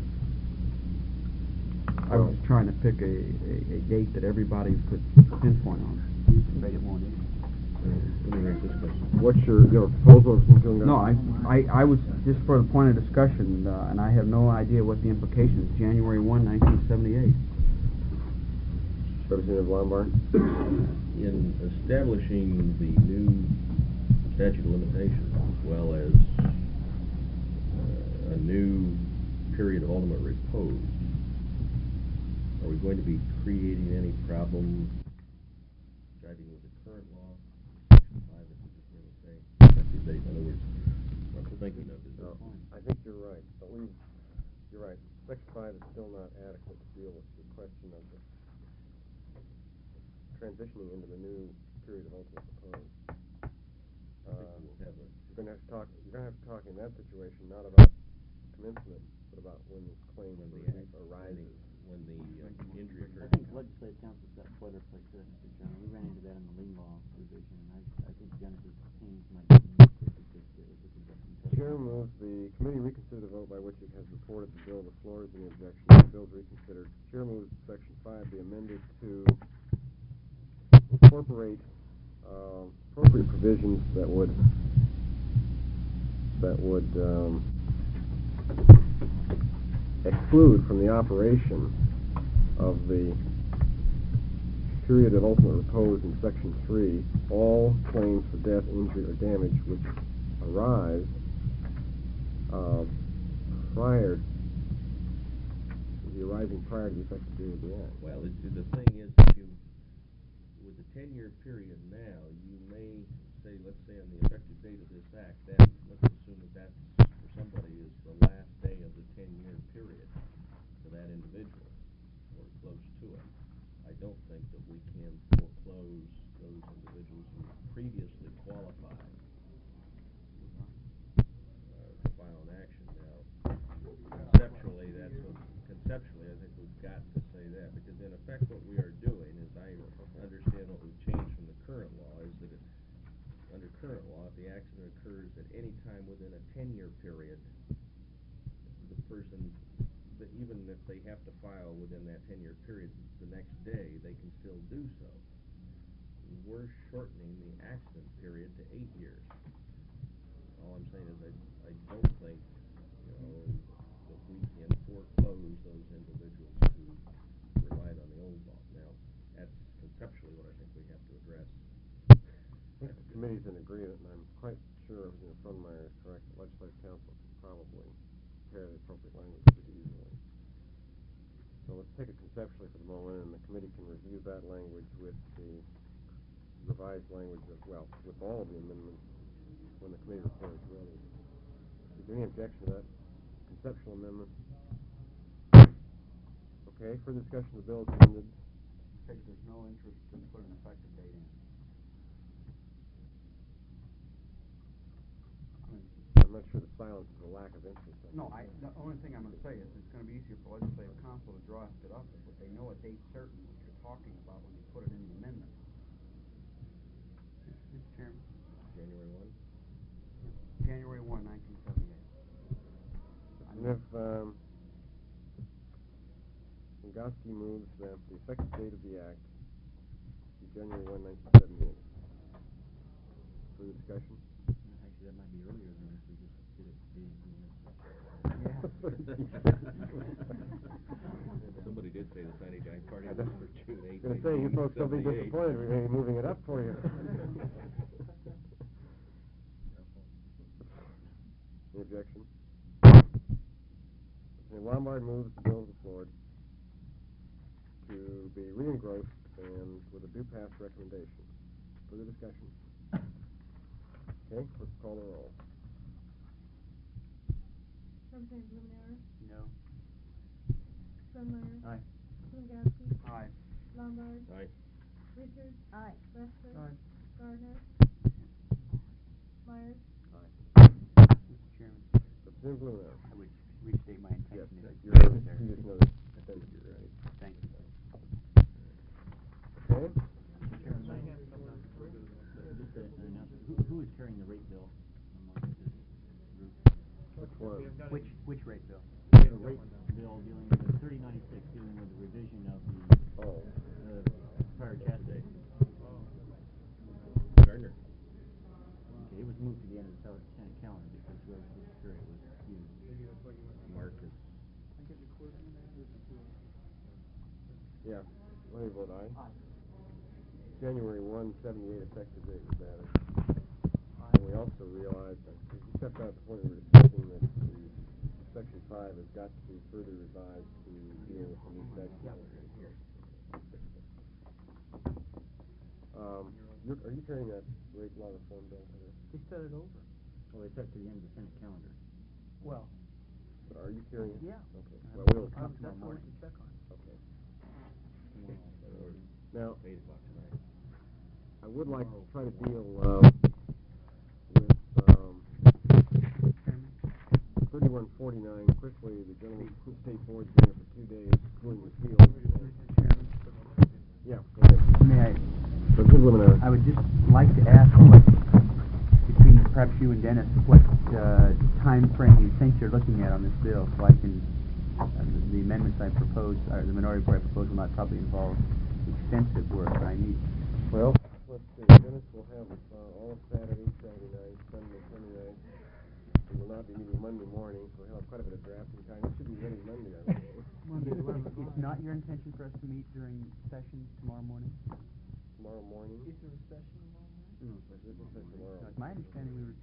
I was just trying to pick a date that everybody could pinpoint on. It won't issue. Let me make this question. What's your proposal? No, I was, just for the point of discussion, and I have no idea what the implication is, January 1, 1978. Representative Lombard? In establishing the new statute of limitations, as well as a new period of ultimate repose, are we going to be creating any problem driving with the current law? Section 5 is just going to say effective date. In other words, what we're thinking of is this point. I think you're right, but you're right. Section 5 is still not adequate to deal with the question of the transitioning into the new period of ultimate repose. You're going to have to talk in that situation not about commencement, but about when the claim arises. When the injury occurs. I think legislative council's got boilerplate there, Mr. Chairman. We ran into that in the lien law revision, and I think Jennifer Haynes might be Chair moves the committee reconsider the vote by which it has reported the bill. The floor is any objection. The bill is reconsidered. Chair moves Section 5 be amended to incorporate appropriate provisions that would exclude from the operation of the period of ultimate repose in Section 3 all claims for death, injury, or damage which arise prior to the effective date of the act. Well, the thing is that with the 10-year period now, you may say, let's say on the effective date of this act, that let's assume that for somebody is the last day of the 10-year period for that individual, or close to it. I don't think that we can foreclose those individuals who previously qualified to file an action. Now, conceptually, I think we've got to say that, because in effect what we are doing is, I understand what we've changed from the current law, is that under current law, if the accident occurs at any time within a 10-year period, the person, even if they have to file within that 10-year period the next day, they can still do so. We're shortening the accident period to 8 years. All I'm saying is I don't think, that we can foreclose those individuals who relied on the old law. Now, that's conceptually what I think we have to address. I think the committee's in agreement, and I'm quite sure Representative Frunmeyer is correct. The legislative council could probably prepare the appropriate language pretty easily. So let's take it conceptually for the moment, and the committee can review that language with the revised language with all of the amendments when the committee report is ready. Is there any objection to that conceptual amendment? Okay, further discussion of the bill is amended. Because there's no interest in putting an effective date in. I'm not sure the silence is a lack of interest. No, the only thing I'm gonna say is it's gonna be easier for legislative council to draft it up if they know a date certain what you're talking about when you put it in the amendment. Mr. Chairman. January 1? January 1, 1978. And if, Gosky moves that the effective date of the act be January 1, 1978. Further discussion? Actually, that might be earlier than if we just did it Somebody did say the Sunny Day Party I was was for June 8th. gonna say, you folks will be 1978. disappointed, we may be moving it up for you. Any objection? Okay, Lombard moves the bill to the floor to be re-engrossed and with a due pass recommendation. Further discussion? Okay, let's call the roll. Representative Blumenauer, No. Sunmeyer, Aye. Kulongoski, Aye. Lombard, Aye. Richards, Aye. Westford, Aye. Gardner, Myers, Mr. Chairman, Representative Blumenauer. I would restate my Yes, intention if you're, it's necessary. you just noticed, I think you're right. Thank you. Okay? Just an announcement. Who is carrying the rate bill among this group? Which one? Which rate bill? The rate bill dealing with 3096, dealing with the revision of the Oh. prior chat date. Gardner. Okay, it was moved to the end of the calendar because whoever was supposed to carry it was you. Marcus. Yeah, let me vote aye. January 1, 78 effective date was added. And we also realized, we stepped out at the point we were discussing that the section 5 has got to be further revised to deal with the new section. Are you carrying that rate law reform bill today? They set it over. Well, they set it to the end of the Senate calendar. Well, But are you carrying it? yeah. Okay. Well, Well, we'll, that's what I want to check on. okay. Or Now, 8 o'clock tonight. I would like to try to deal with 3149 quickly. The gentleman from the state board's been here for 2 days, schooling the field. Yeah, go ahead. May I, Preliminary. I would just like to ask what, between perhaps you and Dennis, what time frame you think you're looking at on this bill, so I can, the amendments I propose, or the minority report I propose will not probably involve extensive work, but I need. Well, let's see. Dennis will have all of Saturday, Saturday night, Sunday night. We will not be meeting Monday morning, so we'll have quite a bit of drafting time. It should be ready Monday, I think. It's not your intention for us to meet during session tomorrow morning? Tomorrow morning? Is there a session tomorrow morning? No, there isn't session tomorrow. No, it's my understanding we were.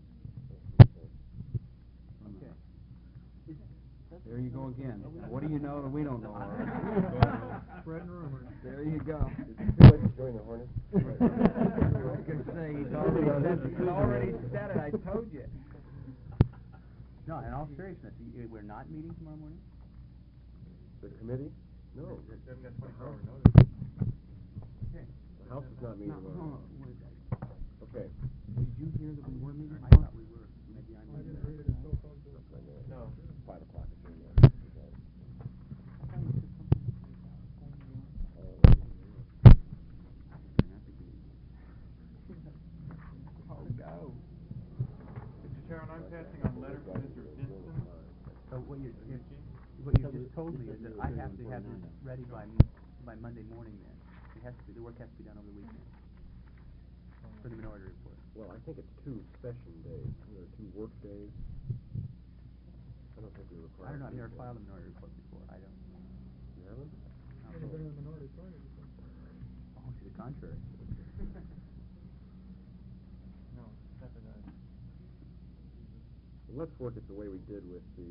Okay. There you go again. What do you know that we don't know? Spreading rumors. There you go. Did you feel like you joined the Hornets? I was gonna say, he's already said it, I told you. No, in all seriousness, we're not meeting tomorrow morning? The committee? No. Okay. The House is not meeting tomorrow. Okay. Did you hear that we were meeting? I thought we were. Maybe I I missed didn't that. read it in so-called bill. No. 5 o'clock is your I thought you said something Oh, go. Mr. Chairman, I'm passing on letter from Mr. Vincent. So what you just told me is that I have to have this ready by Monday morning then. It has to be, the work has to be done over the weekend for the minority report. Well, I think it's 2 session days. There are 2 work days. I don't think we require. I don't know, I've never filed a minority report before. I don't. You haven't? Never been in the minority party before. Oh, to the contrary. No, never done. Let's work it the way we did with the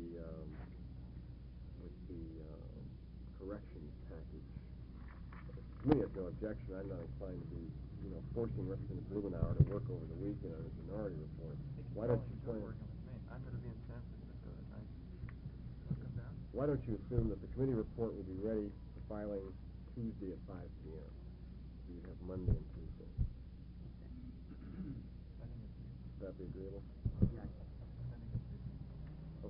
corrections package. To me, it's no objection. I'm not inclined to be, forcing Representative Blumenauer to work over the weekend on his minority report. Why don't you plan? I'm going to be insensitive to it. Why don't you assume that the committee report will be ready for filing Tuesday at 5 p.m. So you have Monday and Tuesday. Would that be agreeable? Yeah.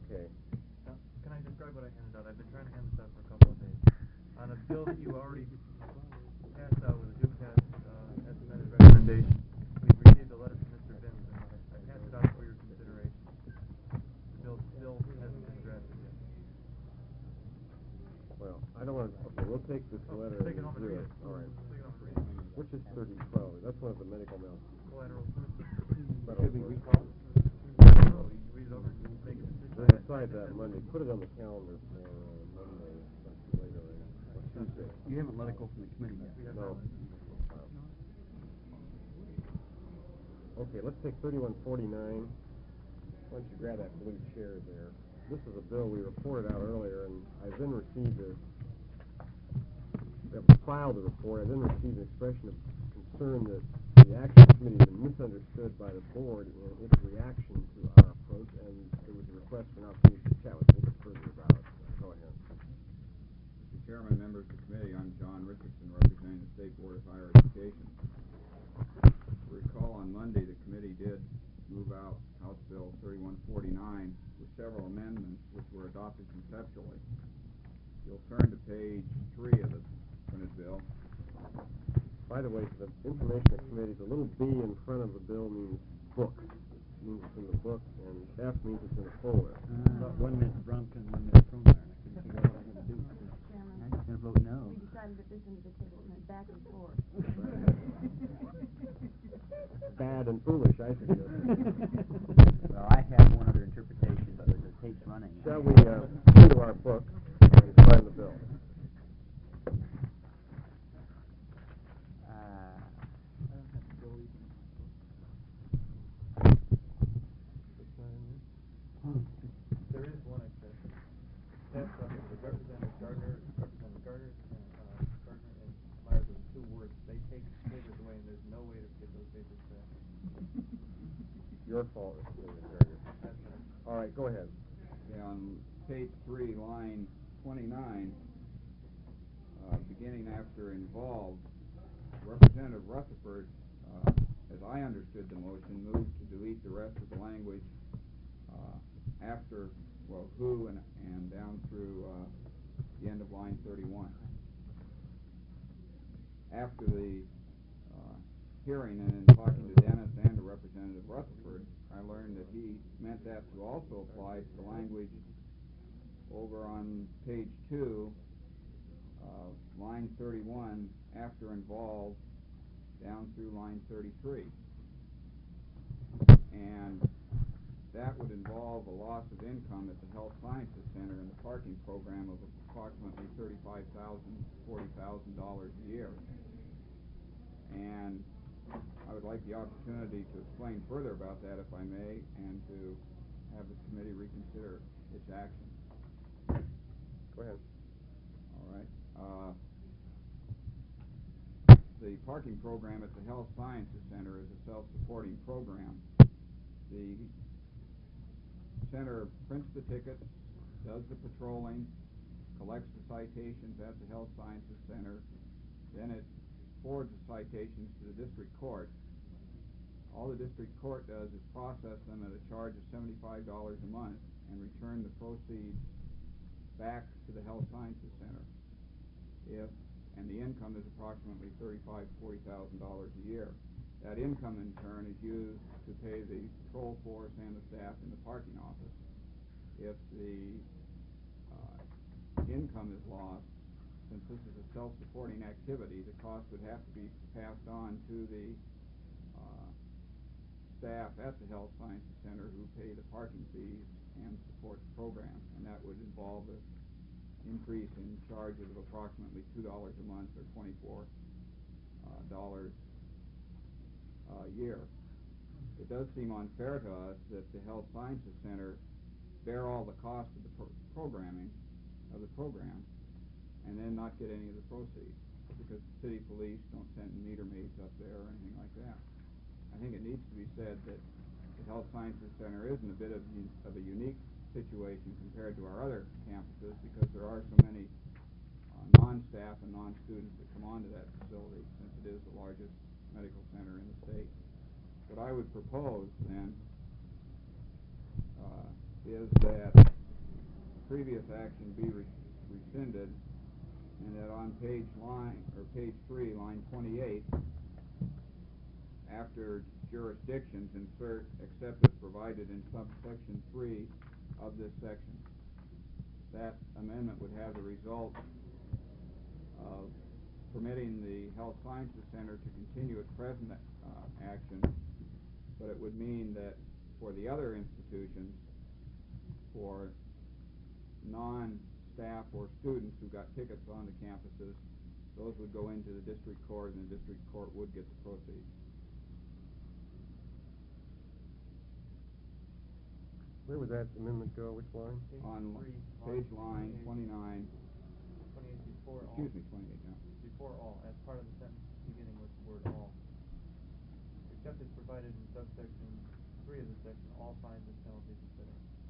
Okay. Now, can I describe what I handed out? I've been trying to hand this out for a couple of days. On a bill that you already passed out with a Dukas estimated recommendation, we've received a letter from Mr. Vincent. I passed it out for your consideration. The bill still hasn't been drafted yet. Well, I don't want to, okay, we'll take this letter Take it and home and do read it. it. All right. Take it home and read it. Which is 3012? That's one of the medical malpractice. Collateral. Should we recall it? No, you read it over and make a decision. We'll decide that Monday. Put it on the calendar for Monday, not too later, or Tuesday. You haven't let it go from the committee yet. No. Okay, let's take 3149. Why don't you grab that blue chair there? This is a bill we reported out earlier, and I then received we have filed the report. I then received an expression of concern that the action committee has been misunderstood by the board in its reaction to our approach, and there was a request for an opportunity to chat with a little bit further about it. Go ahead. Mr. Chairman, members of the committee, I'm John Richardson, representing the State Board of Higher Education. Recall on Monday the committee did move out House Bill 3149 with several amendments which were adopted conceptually. You'll turn to page 3 of the printed bill. By the way, for the information committee, the little B in front of the bill means book. It means it's in the book, and F means it's in a folder. One minute Brunk and 1 minute Promar. I couldn't figure out what I had to do. Chairman, I was going to vote no. we decided that this individual went back and forth. Bad and foolish, I suggest. Well, I have one other interpretation, but the tape's running. Shall we turn to our book and sign the bill? There is one exception. That's the Representative Gardner and Myers are the two words. They take papers away, and there's no way to get those papers back. Your fault, Mr. Secretary. That's right. All right, go ahead. Okay, on page 3, line 29, beginning after involved, Representative Rutherford, as I understood the motion, moved to delete the rest of the language after, well, who and down through the end of line 31. After the hearing and in talking to Dennis and to Representative Rutherford, I learned that he meant that to also apply to the language over on page 2, line 31, after involved, down through line 33. And that would involve a loss of income at the Health Sciences Center and the parking program of approximately $35,000 to $40,000 a year. And I would like the opportunity to explain further about that, if I may, and to have the committee reconsider its action. Go ahead. All right. The parking program at the Health Sciences Center is a self-supporting program. The center prints the tickets, does the patrolling, collects the citations at the Health Sciences Center, then it forwards the citations to the district court. All the district court does is process them at a charge of $75 a month and return the proceeds back to the Health Sciences Center. And the income is approximately $35,000 to $40,000 a year. That income, in turn, is used to pay the patrol force and the staff in the parking office. If the income is lost, since this is a self-supporting activity, the cost would have to be passed on to the staff at the Health Sciences Center who pay the parking fees and support the program, and that would involve an increase in charges of approximately $2 a month or $24 a year. It does seem unfair to us that the Health Sciences Center bear all the cost of the programming of the program and then not get any of the proceeds because the city police don't send meter maids up there or anything like that. I think it needs to be said that the Health Sciences Center is in a bit of a unique situation compared to our other campuses because there are so many non-staff and non-students that come onto that facility since it is the largest medical center in the state. What I would propose then is that previous action be rescinded, and that on page 3, line 28, after jurisdictions, insert except as provided in subsection 3 of this section. That amendment would have the result of permitting the Health Sciences Center to continue its present action, but it would mean that for the other institutions, for non-staff or students who got tickets on the campuses, those would go into the district court, and the district court would get the proceeds. Where would that amendment go? Which line? On page line 29. 28 before all. Excuse me, 28, yeah. Before all, as part of the sentence beginning with the word all. Except as provided in subsection 3 of the section, all fines and penalties, etc.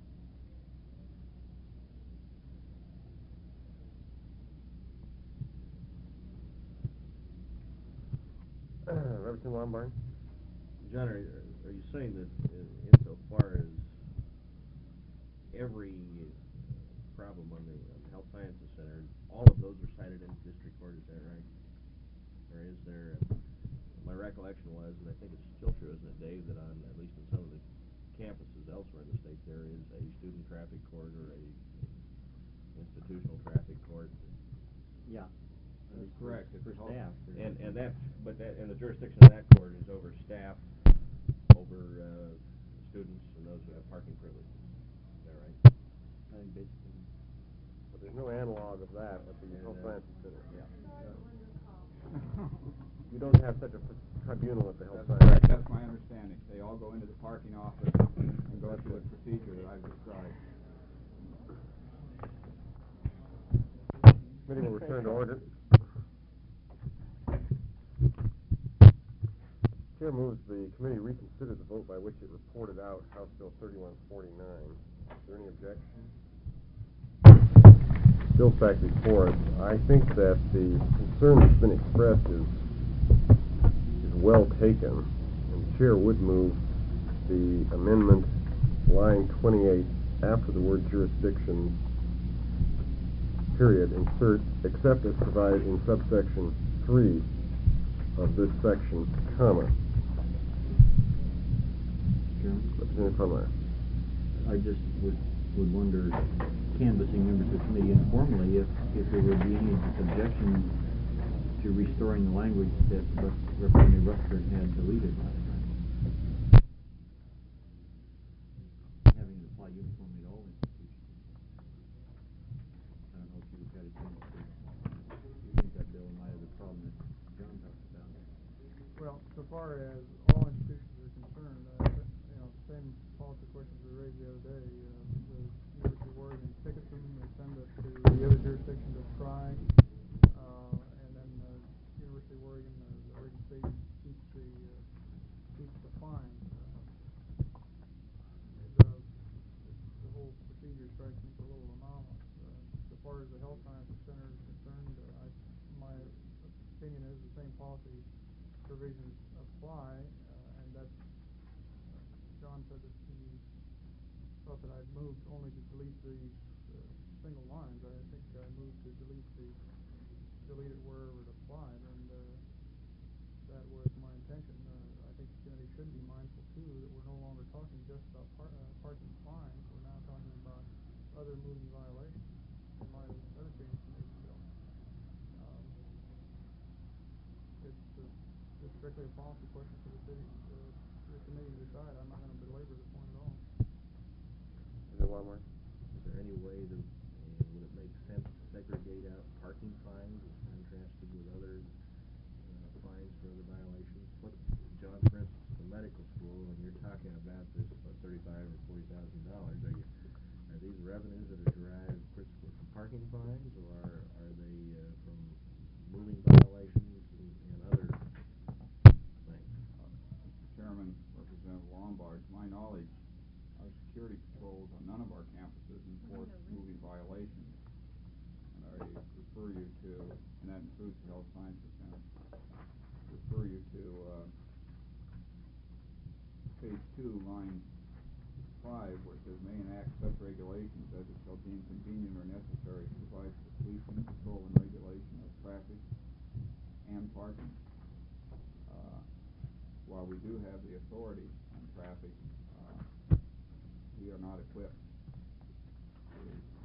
Reverend Lombard? John, are you saying that insofar as every problem on the Health Sciences Center, all of those are cited in district court, is that right? Or is there, my recollection was, and I think it's still true, isn't it, Dave, that on, at least in some of the campuses elsewhere in the state, there is a student traffic court or a institutional traffic court? Yeah. That's correct. For staff. And the jurisdiction of that court is over staff, over students, and those who have parking privileges. Is that right? I think basically. But there's no analog of that at the Health Sciences Center. Yeah. You don't have such a tribunal at the Health That's Sciences correct. Center. That's my understanding. They all go into the parking office and go through the procedure that I've described. Committee will return to order. Chair moves the committee reconsider the vote by which it reported out House Bill 3149. Is there any objection? Bill fact before us. I think that the concern that's been expressed is well taken, and the chair would move the amendment, line 28, after the word jurisdiction, period, insert except as provided in subsection 3 of this section, comma. Representative Conrad. I just would wonder, canvassing members of the committee informally, if there would be any objection to restoring the language that Representative Rutherford had deleted last time. Having it apply uniformly to all institutions. I don't know if you've had a chance to read that bill in light of the problem that John talked about. Well, so far as all institutions are concerned, the same policy questions we raised the other day. The University of Oregon tickets them, they send it to the other jurisdiction to try, and then University of Oregon, the Oregon State keeps the fines. The whole procedure strikes me as a little anomalous. So far as the Health Sciences Center is concerned, my opinion is the same policy provisions apply, and that's John said that he thought that I'd moved only to delete these single lines. I think I moved to delete it wherever it applied, and that was my intention. I think the committee should be mindful too that we're no longer talking just about parking fines. We're now talking about other moving violations in light of other changes made to the bill. It's strictly a policy question for the city, the committee to decide. I'm not going to belabor the point at all. Is there one more? Is there any way that, would it make sense to segregate out parking fines as contrasted with other fines for other violations? What, John, for instance, the medical school, when you're talking about this, $35,000 or $40,000, are these revenues that are derived principally from parking fines, or are they from moving violations and other things? Chairman, Representative Lombard, to my knowledge, our security patrols on none of our campuses enforce moving violations. And I refer you to, and that includes the Health Sciences Center, refer you to page 2, line 5, where it says may enact such regulations as it shall deem convenient or necessary to provide for the policing, control, and regulation of traffic and parking. While we do have the authority on traffic, we are not equipped to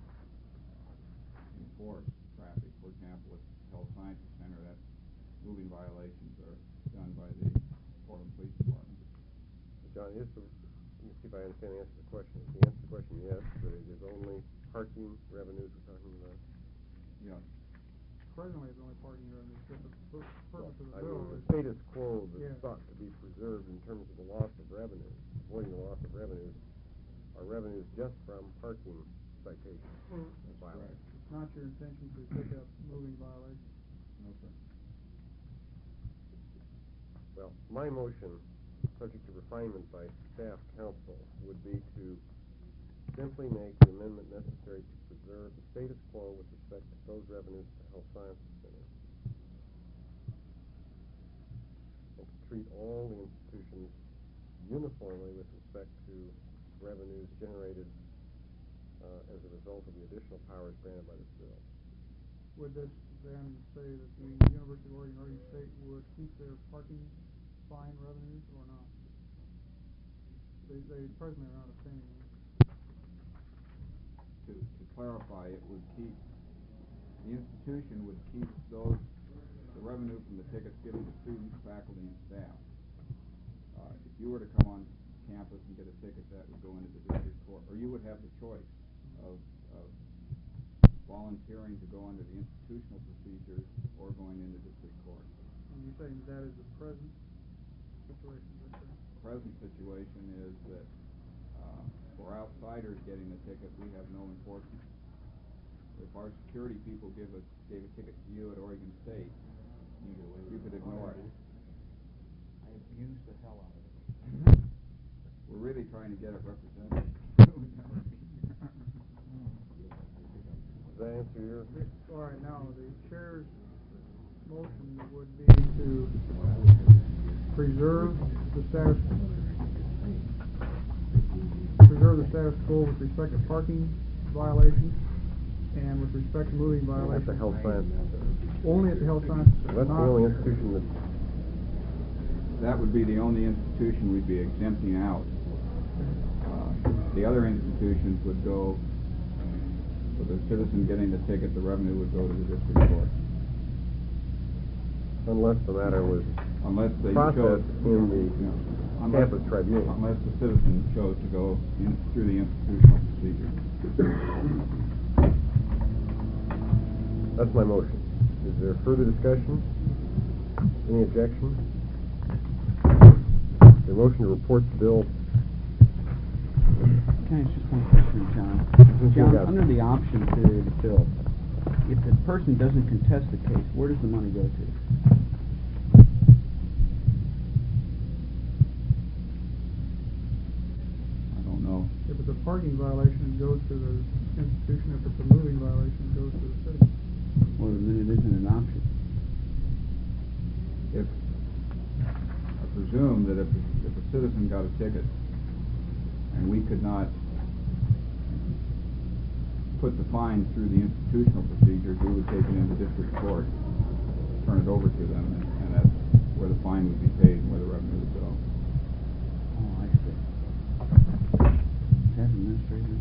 enforce traffic. For example, at the Health Sciences Center, that moving violations are done by the Portland Police Department. John, let me see if I understand the answer to the question. If the answer to the question, yes, but it is only parking revenues we're talking about? Yes. Presently, it's only parking revenues, but the purpose of the I bill mean, the is... status quo that's Yeah. sought to be preserved in terms of the loss of revenues, avoiding the loss of revenues, are revenues just from parking citations and violations. It's not your intention to pick up moving violations? No, sir. Well, my motion, subject to refinement by staff counsel, would be to simply make the amendment necessary to preserve the status quo with respect to those revenues at the Health Sciences Center, and to treat all the institutions uniformly with respect to revenues generated as a result of the additional powers granted by this bill. Would this then say that the University of Oregon State would keep their parking fine revenues or not? They presently are not obtaining them. To clarify, it would keep, the institution would keep the revenue from the tickets given to students, faculty, and staff. If you were to come on campus and get a ticket, that would go into the district court, or you would have the choice of volunteering to go under the institutional procedures or going into district court. And you're saying that is the present situation, is that correct? The present situation is that for outsiders getting a ticket, we have no enforcement. If our security people gave a ticket to you at Oregon State, you could ignore it. I abused the hell out of it. We're really trying to get it represented. Does that answer your... All right, now, the chair's motion would be to preserve the status quo with respect to parking violations and with respect to moving violations. At the Health Sciences Center. Only at the Health Sciences Center. That's the only institution that's... That would be the only institution we'd be exempting out. The other institutions would go, with a citizen getting the ticket, the revenue would go to the district court. Unless the matter was processed in the campus tribunal. Unless the citizen chose to go through the institutional procedure. That's my motion. Is there further discussion? Any objection? The motion to report the bill. Can I ask just one question, John? John, under the option period of the bill, if the person doesn't contest the case, where does the money go to? I don't know. If it's a parking violation, it goes to the institution. If it's a moving violation, it goes to the city. Well, then it isn't an option. I presume that if a citizen got a ticket and we could not put the fine through the institutional procedures, we would take it into district court, turn it over to them, and that's where the fine would be paid and where the revenue would go. Oh, I see. Is that administrator?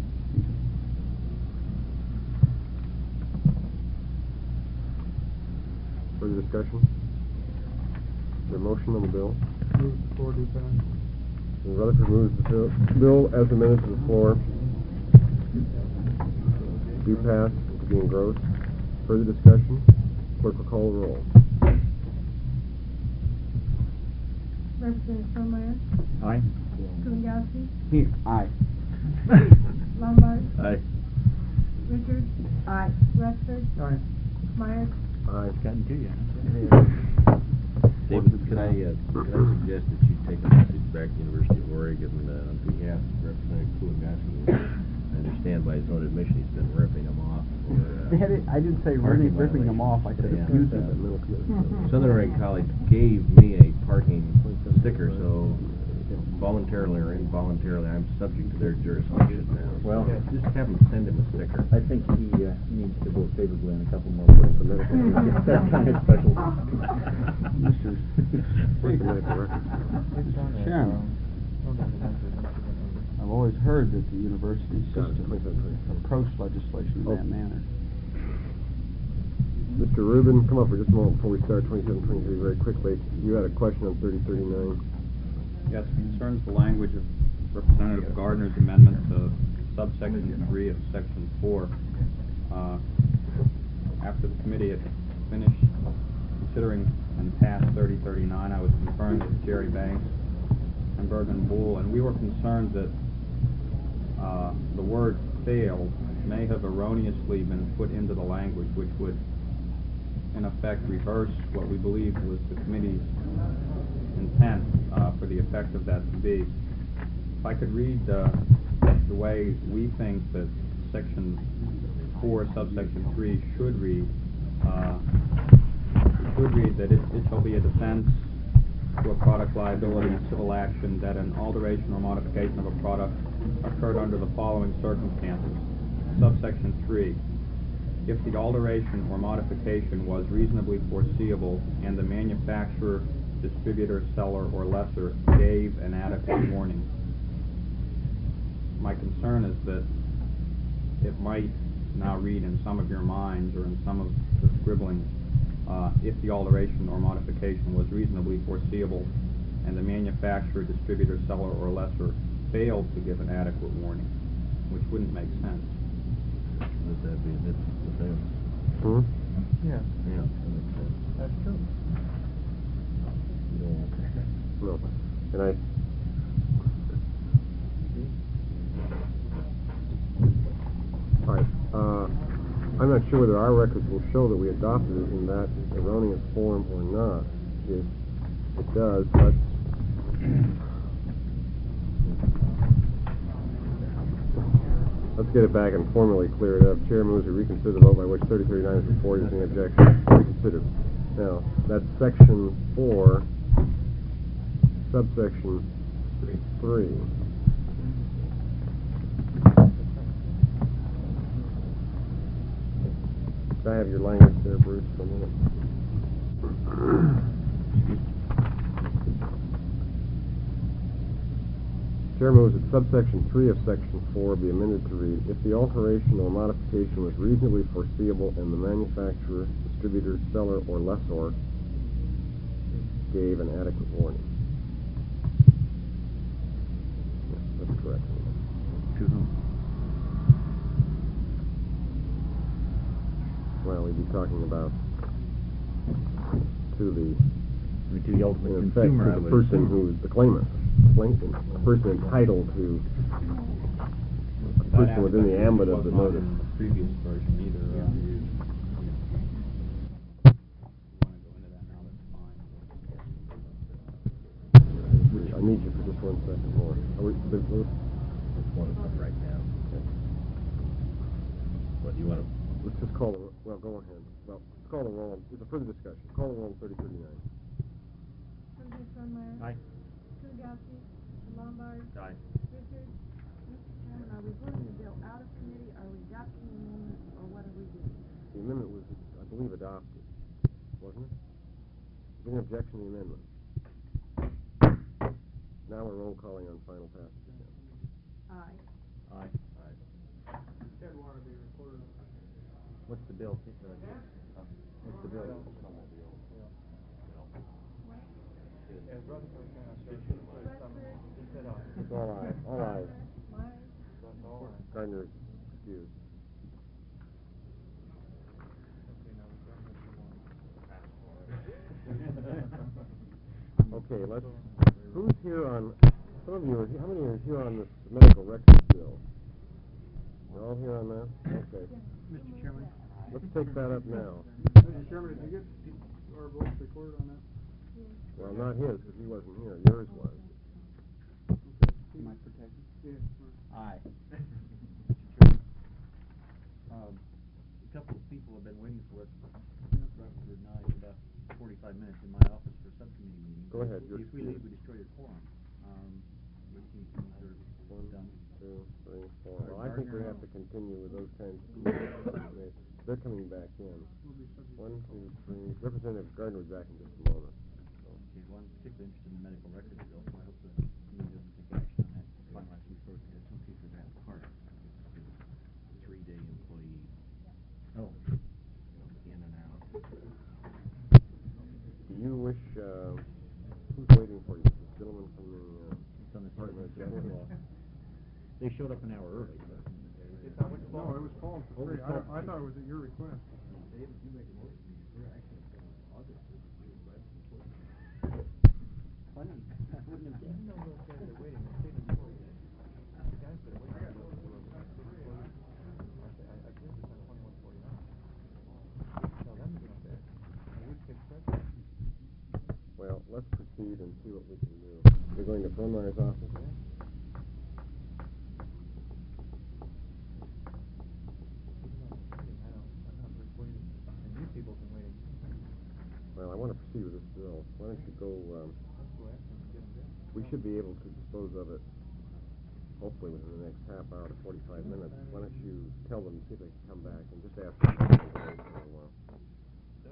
Further discussion? Is there a motion on the bill? Move the floor to pass. Mr. Rutherford moves the bill as amended to the floor. Do pass, to be engrossed. Further discussion? Clerk will call the roll. Representative Stromeyer? Aye. Kulingowski? Here. Aye. Lombard? Aye. Richards? Aye. Rutherford? Aye. Myers? Aye. It's gotten to you, huh? David, could I suggest that you take a message back to the University of Oregon on behalf of Representative Kulingowski? I understand by his own admission he's been ripping them off for... I didn't say parking ripping them off. I said Yeah. abusing them. Southern Oregon College gave me a parking sticker, so voluntarily or involuntarily, I'm subject to their jurisdiction now. Well, Just have them send him a sticker. I think he needs to vote favorably on a couple more words. That's kind of special. Where's the medical records? Chairman, I've always heard that the university system approached legislation in that manner. Mr. Rubin, come up for just a moment before we start 2723 very quickly. You had a question on 3039. Yes, concerns the language of Representative Gardner's amendment to subsection 3 of section 4. After the committee had finished considering and passed 3039, I was conferring with Jerry Banks and Bergen Bull, and we were concerned that the word failed may have erroneously been put into the language, which would in effect reverse what we believed was the committee's intent for the effect of that to be. If I could read the way we think that section 4, subsection 3 should read, it should read that it shall be a defense to a product liability civil action that an alteration or modification of a product occurred under the following circumstances. Subsection 3. If the alteration or modification was reasonably foreseeable and the manufacturer, distributor, seller, or lessor gave an adequate warning. My concern is that it might now read in some of your minds or in some of the scribbling, if the alteration or modification was reasonably foreseeable and the manufacturer, distributor, seller, or lessor failed to give an adequate warning, which wouldn't make sense. Would that be a defense? Hmm? Yeah, Yeah, that makes sense. that's true. You don't want that. No. And I... All right. I'm not sure whether our records will show that we adopted it in that erroneous form or not. If it does, let's get it back and formally clear it up. Chair moves to reconsider the vote by which 3039 is reported as an objection. Reconsider. Now, that's section 4, subsection 3. I have your language there, Bruce, for a minute. Chair moves that subsection 3 of section 4 be amended to read, if the alteration or modification was reasonably foreseeable and the manufacturer, distributor, seller, or lessor gave an adequate warning. Yes, that's correct. To whom? Well, we'd be talking about to the, To the ultimate in effect, consumer, to the person who's the claimant, a person entitled to, a person within the ambit of the notice. In the previous version either. You want to go into that now, that's fine. I need you for just 1 second more. Are we, Just want to right now. okay. What, you want to... Let's just call the, well, go ahead. Well, let's call the roll. It's a further discussion. Call the roll on 3039. President Steinmeier. Aye. Kuzgowski. Lombard. Aye. Richards. Mr. Chairman, are we putting the bill out of committee, are we adopting the amendment, or what are we doing? The amendment was, I believe, adopted, wasn't it? Is there any objection to the amendment? Now we're roll calling on final passage again. Aye. Aye. Aye. Said want to be recorded on that. What's the bill? What's the bill? As Rutherford kind of said, he said aye. It's all right. All right. Myers. That's all aye. Gardner excused. Okay, now we've done what you want. Okay, let's, who's here on, some of you are, how many are here on this medical records bill? You're all here on that? Okay. Mr. Chairman? Let's take that up now. Mr. Chairman, did you get our votes recorded on that? Well, not his, because he wasn't here. Yours was. Am I protected? Yeah. Aye. A couple of people have been waiting for us, Rutherford and I, for about 45 minutes in my office for a subcommittee meeting. Go ahead, you're If we leave, we excused. destroy your quorum. applications are done. 1, 2, 3, 4. Well, I think we have to continue with those kinds of committees. They're coming back in. 1, 2, 3. Representative Gardner will be back in just a moment. Okay, well, I'm particularly interested in the medical records bill, so I hope the committee doesn't take action on that finalized resource. There's some piece of that part. It's the 3-day employee. Oh. In and out. Do you wish, who's waiting for you? This gentleman from the, It's on the Department of Justice Justice? law. They showed up an hour early, but. No, it was called for free. I thought it was at your request. Funny, I wouldn't have guessed. Those guys are waiting, they're sitting for you. The guys that are waiting, I guess it's on 2149. Tell them to come back. I would take precedent. Well, let's proceed and see what we can do. You're going to Fernmeyer's office? And you people have been waiting. Well, I want to proceed with this bill. Why don't you go, we should be able to dispose of it hopefully within the next half hour to 45 minutes. Why don't you tell them, see if they can come back and just ask them to wait for a while. I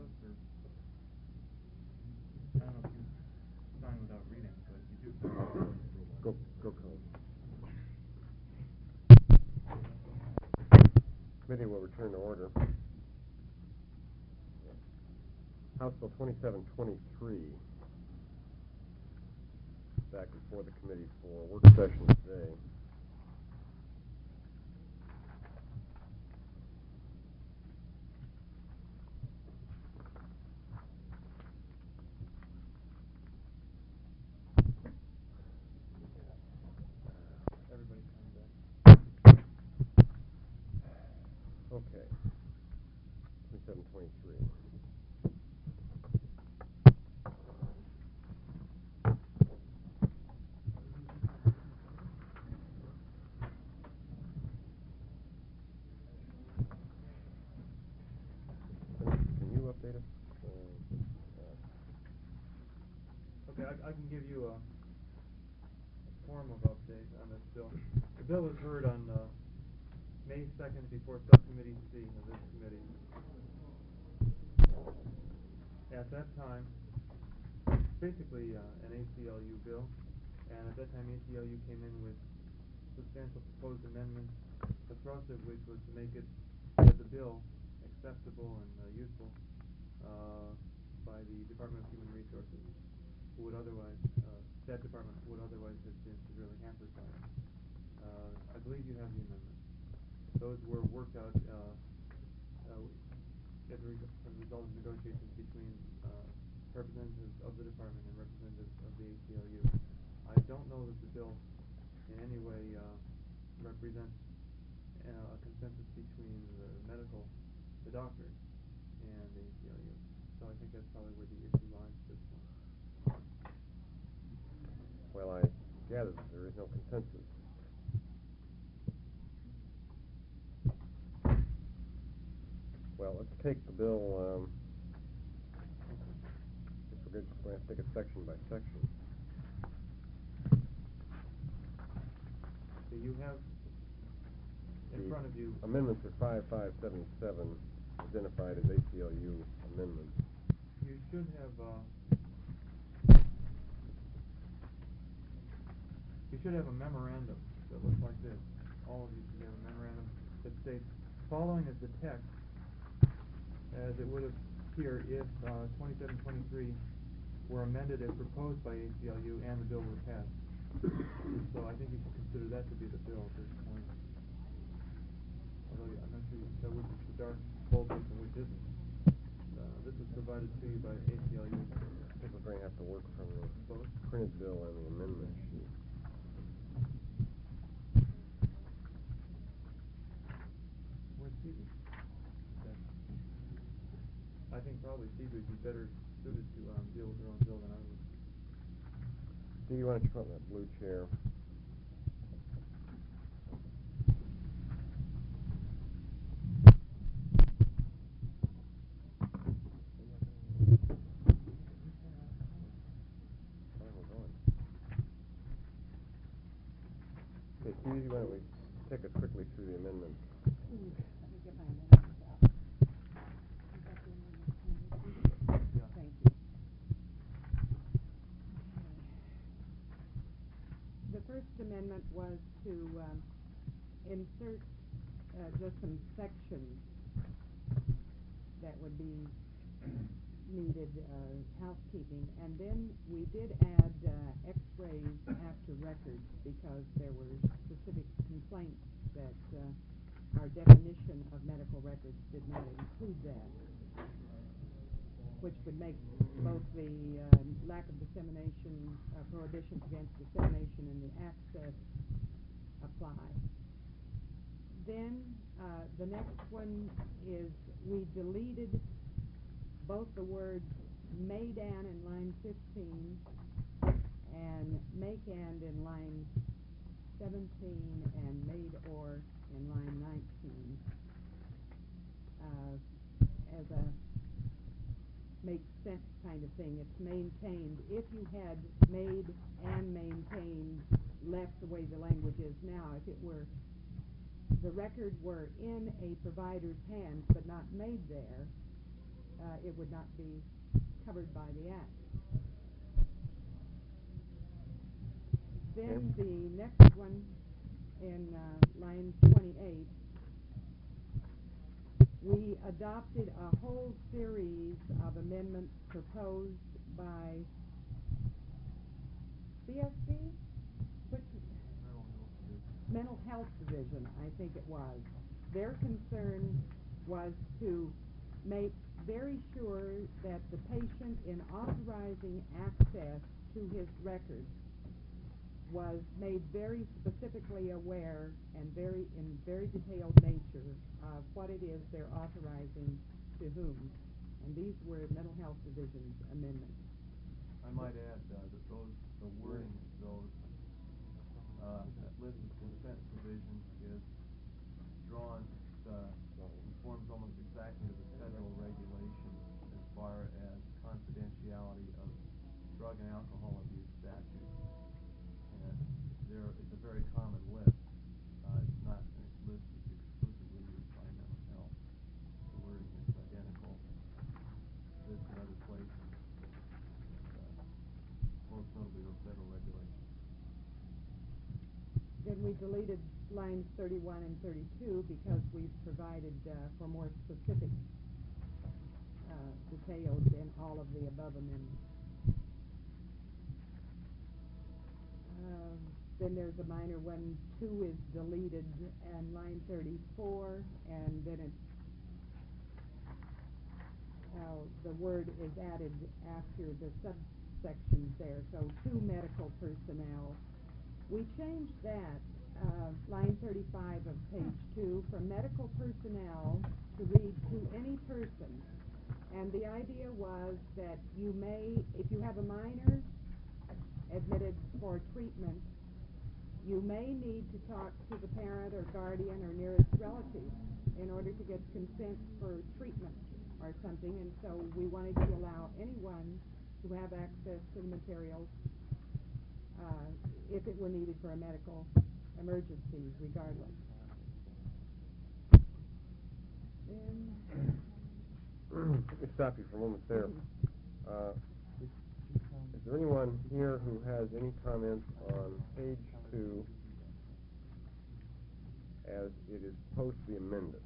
don't know if you sign without reading, but you do sign. Go, Colin. Committee will return to order. House Bill 2723 back before the committee for work session today. Everybody's coming back. Okay. 2723. Can you update us? Okay, I can give you a form of update on this bill. The bill was heard on May 2nd before Subcommittee C of this committee. At that time, basically an ACLU bill, and at that time ACLU came in with substantial proposed amendments, the thrust of which was to make it, as a bill, acceptable and useful by the Department of Human Resources, who would otherwise, that department would otherwise have been severely hampered by it. I believe you have the amendments. Those were worked out as a result of negotiations between representatives of the department and representatives of the ACLU. I don't know that the bill in any way represents a consensus between the doctors, and the ACLU. So I think that's probably where the issue lies at this point. Well, I gather that there is no consensus. Well, let's take the bill, if we're just going to take it section by section. So you have in front of you amendments are 5577 identified as ACLU amendments. you should have a memorandum that looks like this. All of you should have a memorandum that states, following is the text as it would appear if 2723 were amended as proposed by ACLU and the bill were passed. So I think you should consider that to be the bill at this point. Although I'm not sure you can tell which is the dark bold piece and which isn't. This was provided to you by ACLU. I think we're going to have to work from the printed bill and the amendment sheet. Where's Stevie? Okay. I think probably Stevie would be better suited to deal with her own bill than I would. Stevie, why don't you put in that blue chair? Suzie, why don't we take us quickly through the amendments? Let me get my amendments out. You got the amendments handy? Thank you. The first amendment was to insert just some sections that would be needed housekeeping, and then we did add x-rays after records because there were specific complaints that our definition of medical records did not include that, which would make both the lack of dissemination, prohibitions against dissemination and the access apply. Then the next one is we deleted both the words Maydan in line 15 and make-and in line 17 and made-or in line 19 as a makes sense kind of thing. It's maintained. If you had made and maintained left the way the language is now, if it were the record were in a provider's hands but not made there, it would not be covered by the Act. Then the next one in line 28, we adopted a whole series of amendments proposed by CSD, which Mental Health Division, I think it was. Their concern was to make very sure that the patient, in authorizing access to his records, was made very specifically aware and in very detailed nature of what it is they're authorizing to whom. And these were Mental Health Division's amendments. I might add that the wording of those, that list of consent provisions is drawn, conforms almost exactly to the federal regulation as far as confidentiality of drug and alcohol abuse statutes. And it's a very common list. It's not a list that's exclusively used by mental health. The wording is identical to this and other places, most notably those federal regulations. Then we deleted lines 31 and 32 because we've provided for more specific details in all of the above amendments. Then there's a minor one. 2 is deleted, and line 34, and then it's the word is added after the subsections there. So 2 medical personnel. We changed that, line 35 of page 2, from medical personnel to read to any person. And the idea was that you may, if you have a minor admitted for treatment, you may need to talk to the parent or guardian or nearest relative in order to get consent for treatment or something. And so we wanted to allow anyone to have access to the materials if it were needed for a medical emergency, regardless. Then Let me stop you for a moment there. Is there anyone here who has any comments on page 2 as it is post the amendment?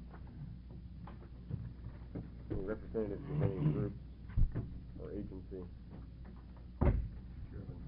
Any representatives from any group or agency? Chairman,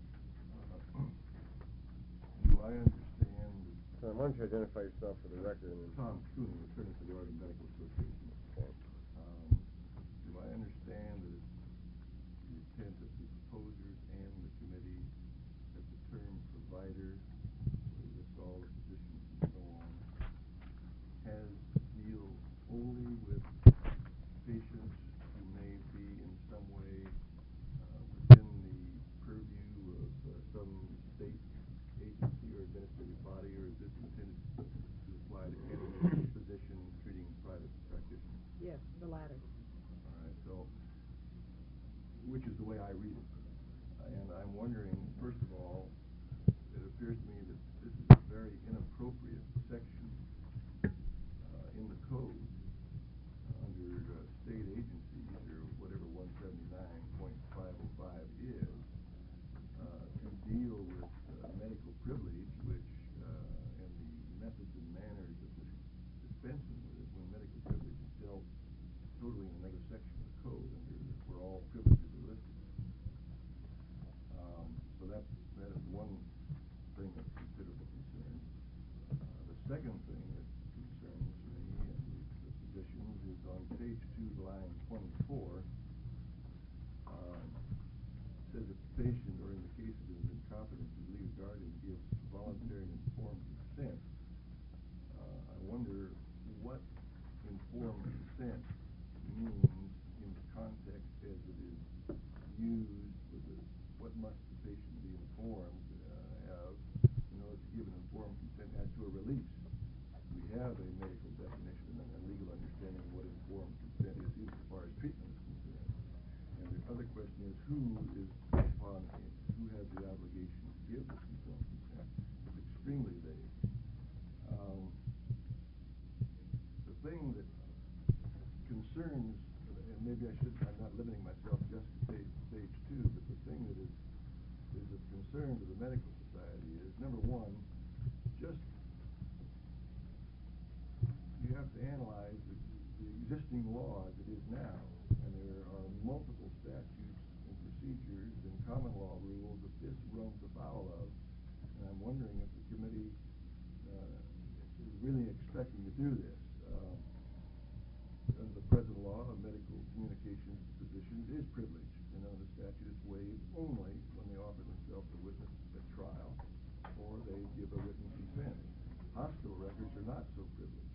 do I understand Tom, why don't you identify yourself for the record? And Tom Cooney, attorney for the Oregon Medical Association. Okay. Do I understand that it's the intent of the proposers and the committee that the term provider, where it lists all the physicians and so on, has to deal only with patients who may be in some way within the purview of some state agency or administrative body, or is this intended to apply to any physician treating private practitioners? yes, the latter. All right, so, which is the way I read it. And I'm wondering, first of all, it appears to me that this is a one thing of considerable concern. The second thing that concerns me and the physicians is on page 2, line 24. It says if the patient, or in the case of his incompetence, his legal guardian gives voluntary and informed consent. I wonder what informed consent means in the context as it is used with what must the patient be informed of in order to give an informed consent as to a release. We have a medical definition and a legal understanding of what informed consent is insofar as treatment is concerned. And the other question is who has the obligation to give this informed consent? It's extremely vague. The thing that concerns, and maybe I'm not limiting myself just to page 2, but the thing that is of concern to the medical society is, number one, just you have to analyze the existing law as it is now, and there are multiple statutes and procedures and common law rules that this runs afoul of, and I'm wondering if the committee is really expecting to do this. Under the present law, a medical communications physician is privileged, and under the statute it's waived only when they offer themselves a witness at trial or they give a written consent. Hospital records are not so privileged.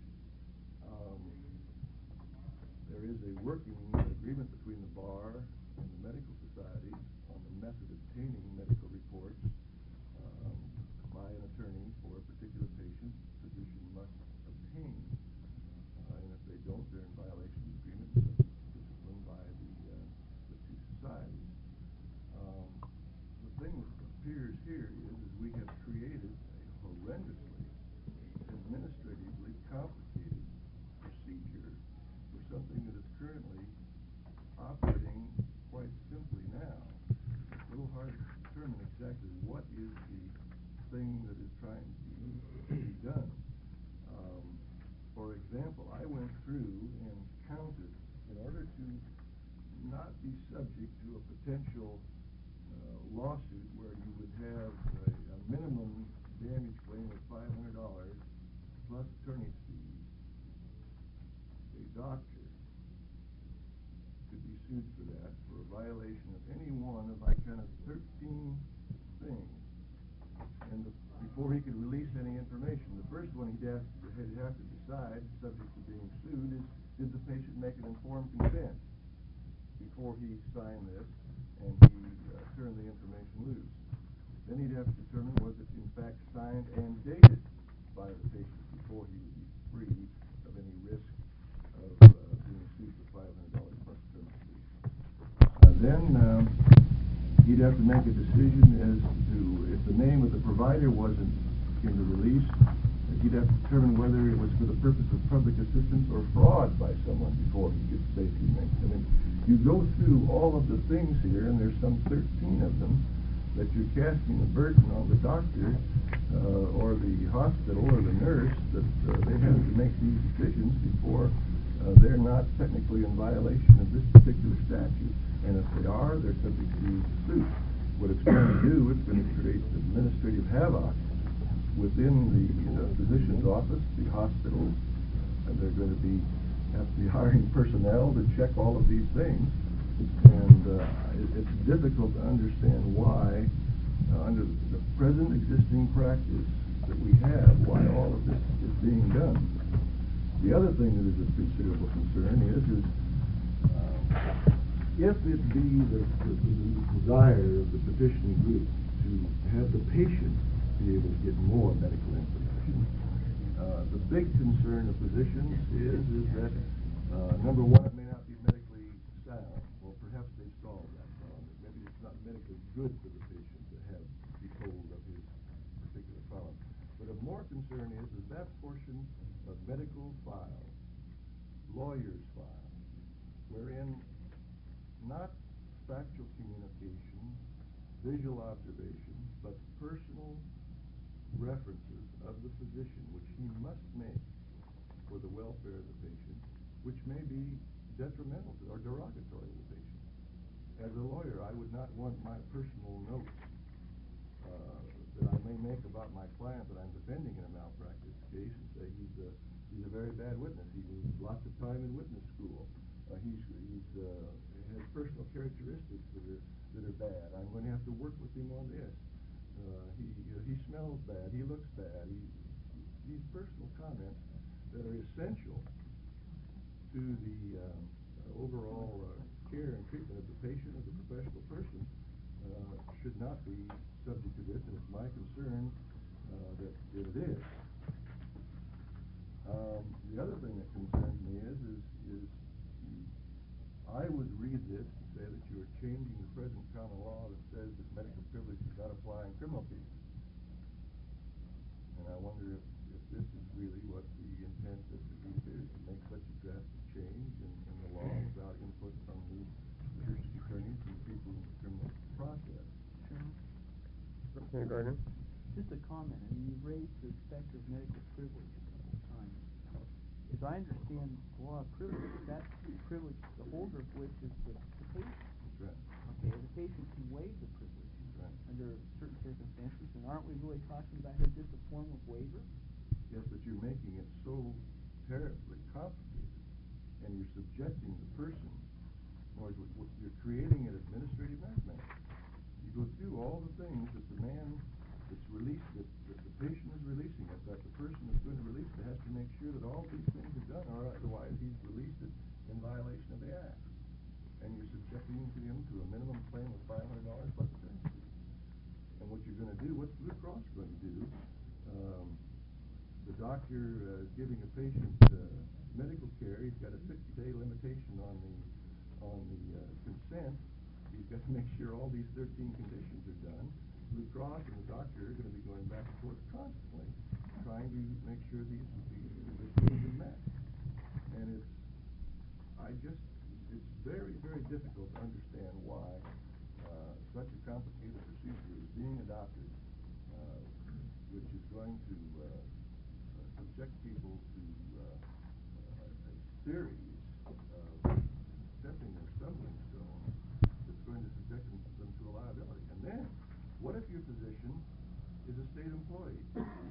There is a working agreement between the bar and the medical society on the method of obtaining medical reports by an attorney for a particular patient. The physician must obtain, and if they don't, they're in violation of the agreement, disciplined by the two societies. The thing that appears here is we have created a horrendously, administratively complicated procedure for something that is currently operating quite simply now. It's a little hard to determine exactly what is the thing that is trying to be done. For example, I went through and counted, in order to not be subject to a potential lawsuit where you would have a minimum damage claim of $500 plus attorney's fees, a doctor could be sued for that, for a violation of any one of, I counted 13 things. And before he could release any information, the first one he'd have to decide, subject to being sued, is did the patient make an informed consent before he signed this and he turned the information loose. Then he'd have to determine was it in fact signed and dated by the patient before he would be free of any risk of being sued for $500 plus attorney's fees. Then he'd have to make a decision as to if the name of the provider wasn't in the release, he'd have to determine whether it was for the purpose of public assistance or fraud by someone before he could safely make it. I mean, you go through all of the things here, and there's some 13 of them, that you're casting the burden on the doctor or the hospital or the nurse that they have to make these decisions before they're not technically in violation of this particular statute. And if they are, they're subject to suit. What it's going to do, it's going to create administrative havoc within the physician's office, the hospitals, and they're going to have to be hiring personnel to check all of these things. And it's difficult to understand why, under the present existing practice that we have, why all of this is being done. The other thing that is of considerable concern is if it be the desire of the petitioning group to have the patient be able to get more medical information, the big concern of physicians is that, number one, it may not be medically sound. Well, perhaps they've solved that problem. Maybe it's not medically good for the patient to be told of his particular problem. But of more concern is that portion of medical files, lawyers' files, wherein not factual communication, visual observation, but personal references of the physician, which he must make for the welfare of the patient, which may be detrimental to or derogatory to the patient. As a lawyer, I would not want my personal notes that I may make about my client that I'm defending in a malpractice case and say he's a very bad witness. He needs lots of time in witness school. He has personal characteristics that are bad. I'm going to have to work with him on this. He smells bad. He looks bad. These personal comments that are essential to the overall care and treatment of the patient, of the professional person, should not be subject to this, and it's my concern that it is. The other thing that concerns me is I would read this to say that you are changing the present common law that says that medical privilege does not apply in criminal cases. And I wonder if this is really what the intent of the group is, to make such a drastic change in the law without input from the district attorneys and the people in the criminal process. Senator Gardner? Just a comment. I mean, you've raised the specter of medical privilege a couple of times. As I understand the law of privilege, that privilege, the holder of which is the patient. That's right. Okay, the patient can waive the privilege under certain circumstances, and aren't we really talking about here just a form of waiver? Yes, but you're making it so terribly complicated, and you're subjecting the person, or you're creating an administrative nightmare. You go through all the things that the man that's released, that the patient is releasing it, that the person that's going to release it has to make sure that all these things are done, or otherwise he's released it in violation of the Act. And you're subjecting him to a minimum claim of $500 plus attorney fees. And what you're going to do, what's Blue Cross going to do? The doctor giving a patient medical care, he's got a 60-day limitation on the consent. He's got to make sure all these 13 conditions are done. Blue Cross and the doctor are going to be going back and forth constantly, trying to make sure these conditions are met. And it's very, very difficult to understand why such a complicated procedure is being adopted, which is going to subject people to a series of stepping or stumbling stones that's going to subject them to a liability. And then, what if your physician is a state employee?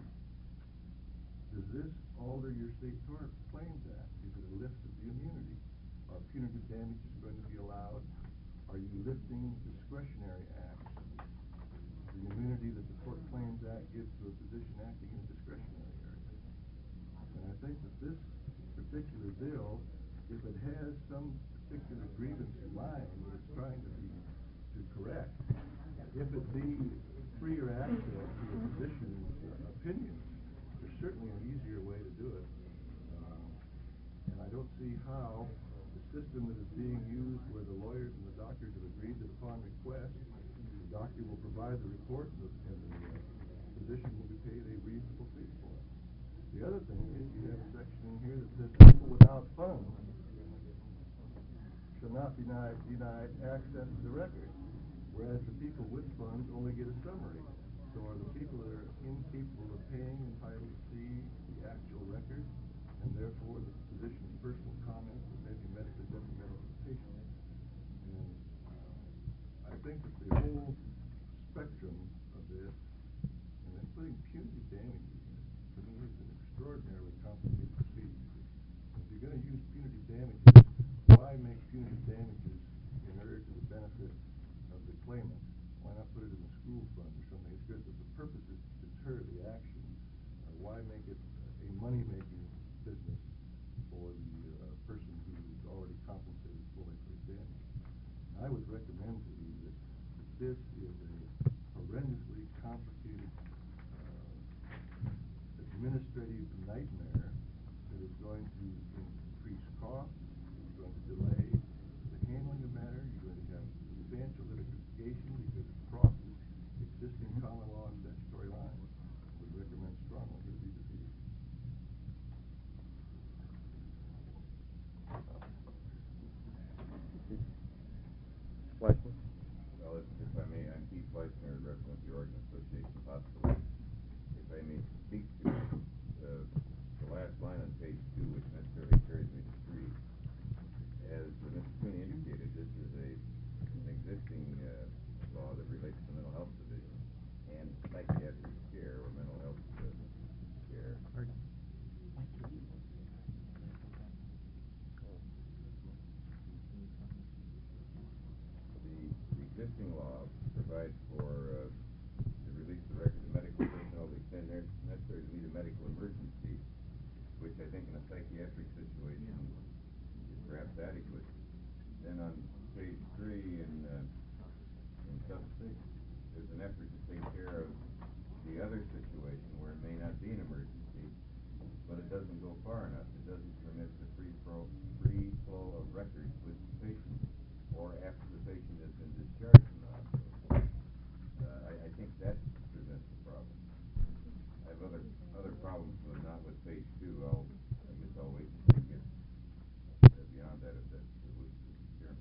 Does this alter your state tort claims act? Is it a lift of the immunity? Are punitive damages going to be allowed? Are you lifting discretionary acts? The immunity that the Tort Claims Act gives to a physician acting in a discretionary area. And I think that this particular bill, if it has some particular grievance in mind that it's trying to correct, if it be freer access to a physician's opinions, there's certainly an easier way to do it. And I don't see how the system that is being used where the lawyers and the doctors have agreed that upon request, the doctor will provide the report and the physician will be paid a reasonable fee for it. The other thing is you have a section in here that says people without funds shall not be denied access to the record, whereas the people with funds only get a summary. So are the people that are incapable of paying entitled to see the actual record, and therefore the physician's personal comments that may be medically detrimental to the patient? And I think that the whole spectrum of this, and then putting punitive damages in, to me is an extraordinarily complicated procedure. If you're going to use punitive damages, why make punitive damages in order to the benefit of the claimant? Why not put it in the school fund or something? It's good that the purpose is to deter the action. Why make it a money-making business for the person's effort to take care of the other situation where it may not be an emergency, but it doesn't go far enough. It doesn't permit the free flow of records with the patient or after the patient has been discharged from the hospital. I think that presents a problem. I have other problems, but not with phase 2. I guess I'll wait until we get beyond that if that's the wish of the chairman.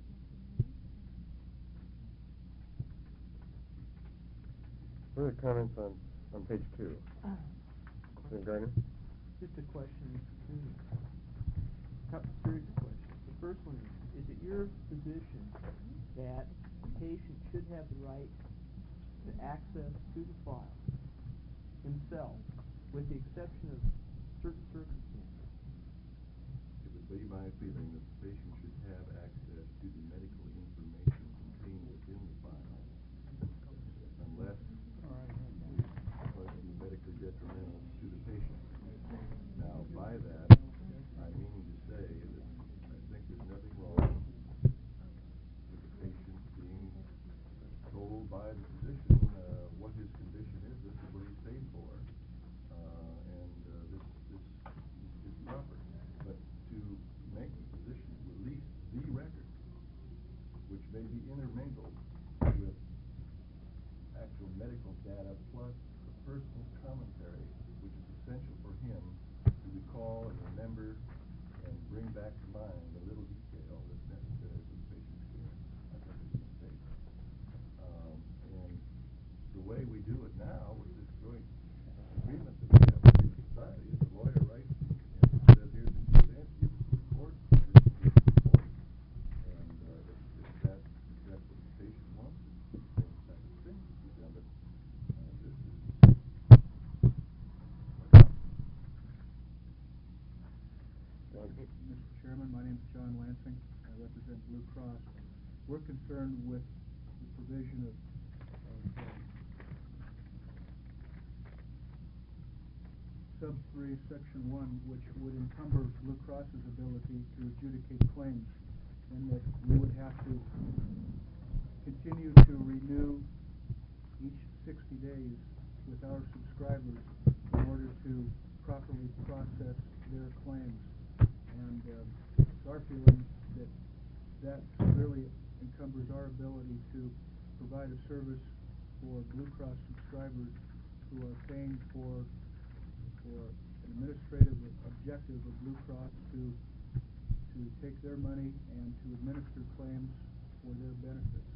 Further comments on page 2? Mr. Gardner? Just a question, couple series of questions. The first one is it your position that the patient should have the right to access to the file himself, with the exception of certain circumstances? It would be my feeling that the patient should have access to the medical information contained within the file, unless it was medically detrimental to the patient. Now, by that, I mean to say that I think there's nothing wrong with the patient being told by the physician what his condition is. This is what he's paid for, and this is proper. But to make the physician release the record, which may be intermingled with actual medical data plus the personal commentary, which is essential for him to recall and remember and bring back to mind the little detail that's necessary for the patient's care, I think is a mistake. And the way we do it now with this joint agreement that we have with the society is the lawyer writes and says, here's the consent, gives it to the court, this is the report. And if that's what the patient wants, the same type of thing to be done. But this is Mr. Chairman, my name is John Lansing. I represent Blue Cross. We're concerned with the provision of sub 3, section 1, which would encumber Blue Cross's ability to adjudicate claims, and that we would have to continue to renew each 60 days with our subscribers in order to properly process their claims. And it's our feeling that severely encumbers our ability to provide a service for Blue Cross subscribers who are paying for an administrative objective of Blue Cross to take their money and to administer claims for their benefits.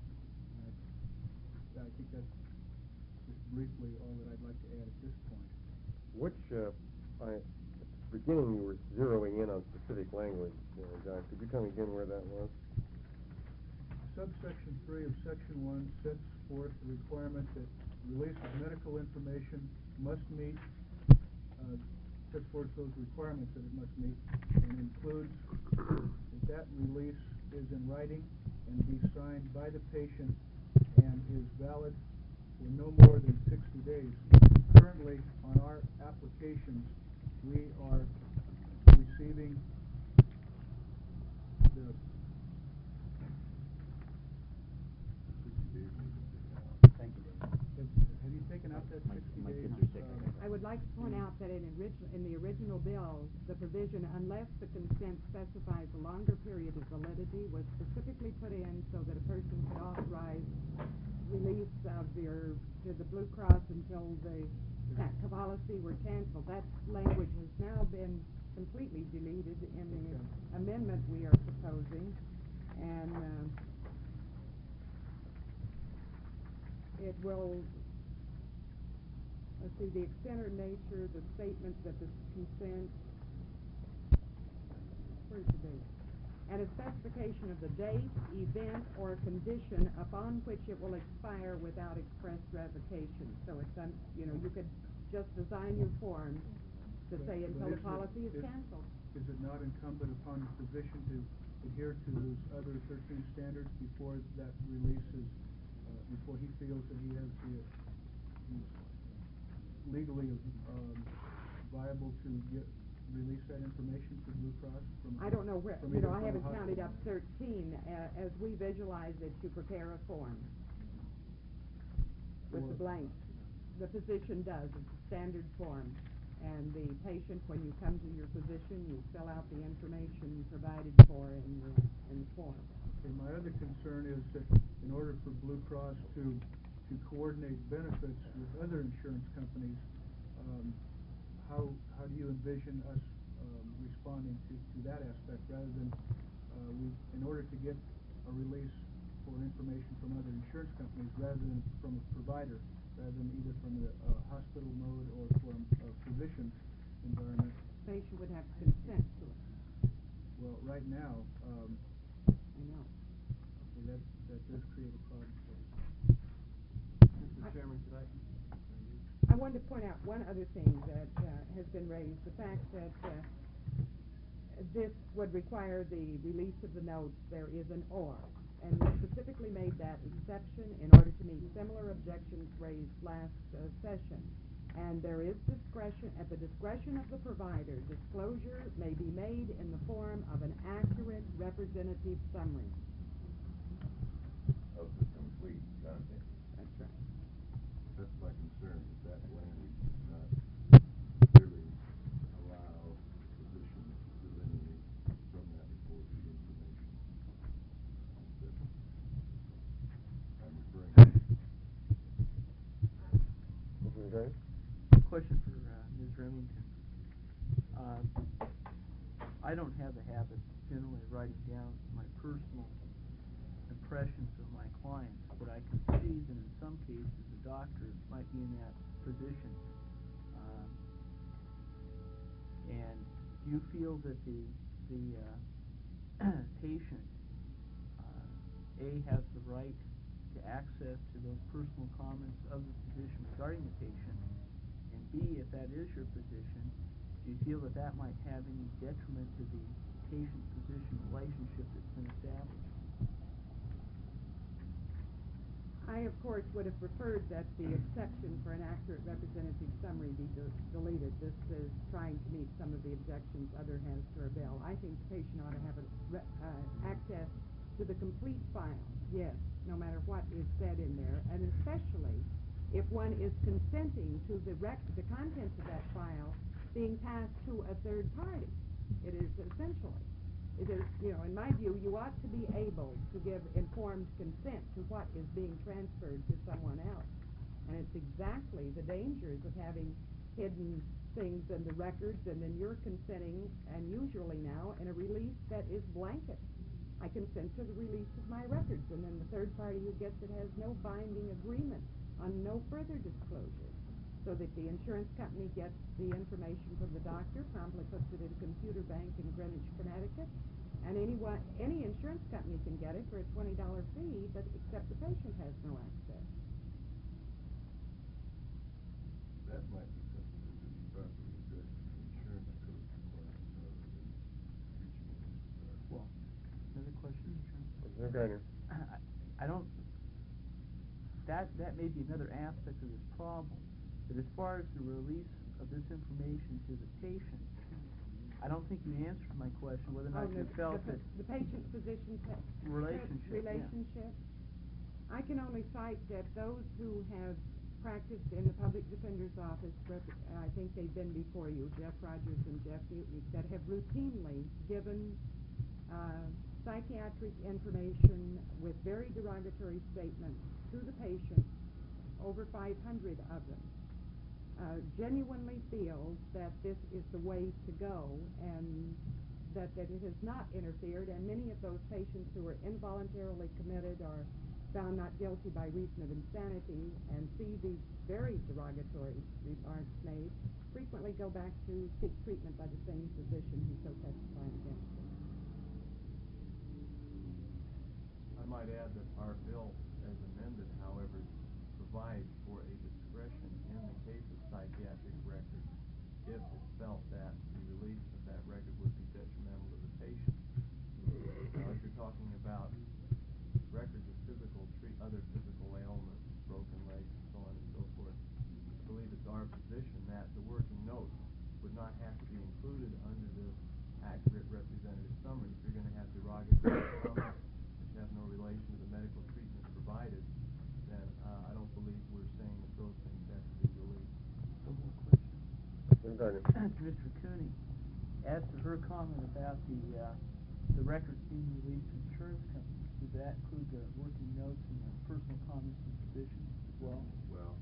I think that's just briefly all that I'd like to add at this point. Which, at the beginning you were zeroing in on specific language, John. Could you tell me again where that was? Subsection 3 of section 1 sets forth the requirement that release of medical information must meet, sets forth those requirements that it must meet, and includes that release is in writing and be signed by the patient and is valid for no more than 60 days. Currently, on our applications, we are receiving the Thank you, Dave. Have you taken out that 60 My days? kids are sick. I would like to point out that in the original bill, the provision, unless the consent specifies a longer period of validity, was specifically put in so that a person could authorize release of to the Blue Cross until the policy were canceled. That language has now been completely deleted in the amendment we are proposing, and it will, let's see, the extent or nature, the statement that the consent, where's the date? And a specification of the date, event, or condition upon which it will expire without express revocation. So it's, you could just design your form to say until the policy is canceled. Is it not incumbent upon the physician to adhere to those other 13 standards before that release is, before he feels that he's legally viable to release that information to Blue Cross? I don't know where, I haven't counted up 13. As we visualize it, you prepare a form. with the blanks. The physician does, it's a standard form. And the patient, when you come to your physician, you fill out the information provided for in the form. And my other concern is that in order for Blue Cross to coordinate benefits with other insurance companies, how do you envision us responding to that aspect rather than in order to get a release for information from other insurance companies rather than from a provider, rather than either from a hospital mode or from a physician environment? The patient would have to consent to it. Well, right now, I know. okay, that does create a problem for us. Mr. Chairman, could I wanted to point out one other thing that has been raised, the fact that this would require the release of the notes. There is an or, and we specifically made that exception in order to meet similar objections raised last session. And there is discretion, at the discretion of the provider, disclosure may be made in the form of an accurate representative summary. Of the complete content. That's right. That's my concern, that language does not clearly allow physicians to delineate from that report the information that I'm referring to. Okay. Question for Ms. Remington. I don't have the habit generally of writing down my personal impressions of my clients, but I can see that in some cases a doctor might be in that position. And do you feel that the patient has the right to access to those personal comments of the physician regarding the patient? And B, if that is your position, do you feel that that might have any detriment to the patient-physician relationship that's been established? I, of course, would have preferred that the exception for an accurate representative summary be deleted. This is trying to meet some of the objections other has to our bill. I think the patient ought to have access to the complete file, yes, no matter what is said in there, and especially if one is consenting to the contents of that file being passed to a third party. It is essentially. It is, in my view, you ought to be able to give informed consent to what is being transferred to someone else. And it's exactly the dangers of having hidden things in the records, and then you're consenting, and usually now, in a release that is blanket. I consent to the release of my records, and then the third party who gets it has no binding agreement on no further disclosure. So that the insurance company gets the information from the doctor, promptly puts it in a computer bank in Greenwich, Connecticut, and any insurance company can get it for a $20 fee, but except the patient has no access. That might be something that should be properly addressed in the insurance code requirements rather than reaching into the dark. Well, another question, Mr. Greiner. I don't. That may be another aspect of this problem. But as far as the release of this information to the patient, I don't think you answered my question whether or not you felt that the patient-physician relationship. Yeah. I can only cite that those who have practiced in the public defender's office, I think they've been before you, Jeff Rogers and Jeff Mutiny, that have routinely given psychiatric information with very derogatory statements to the patient, over 500 of them. Genuinely feels that this is the way to go and that it has not interfered, and many of those patients who are involuntarily committed or found not guilty by reason of insanity and see these very derogatory remarks made frequently go back to seek treatment by the same physician who so testified against them. I might add that our bill, as amended, however, provides for a discretion in the case of psychiatric records if it's felt that the release of that record would be detrimental to the patient. Now, if you're talking about records of other physical ailments, broken legs, and so on and so forth, I believe it's our position that the working notes would not have to be included under this accurate representative summary. If you're going to have derogatory comments which have no relation to the medical treatment provided, then I don't believe we're saying Sergeant. To Mr. Cooney, as to her comment about the records being released to insurance companies, does that include the working notes and the personal comments and physicians as well? Well,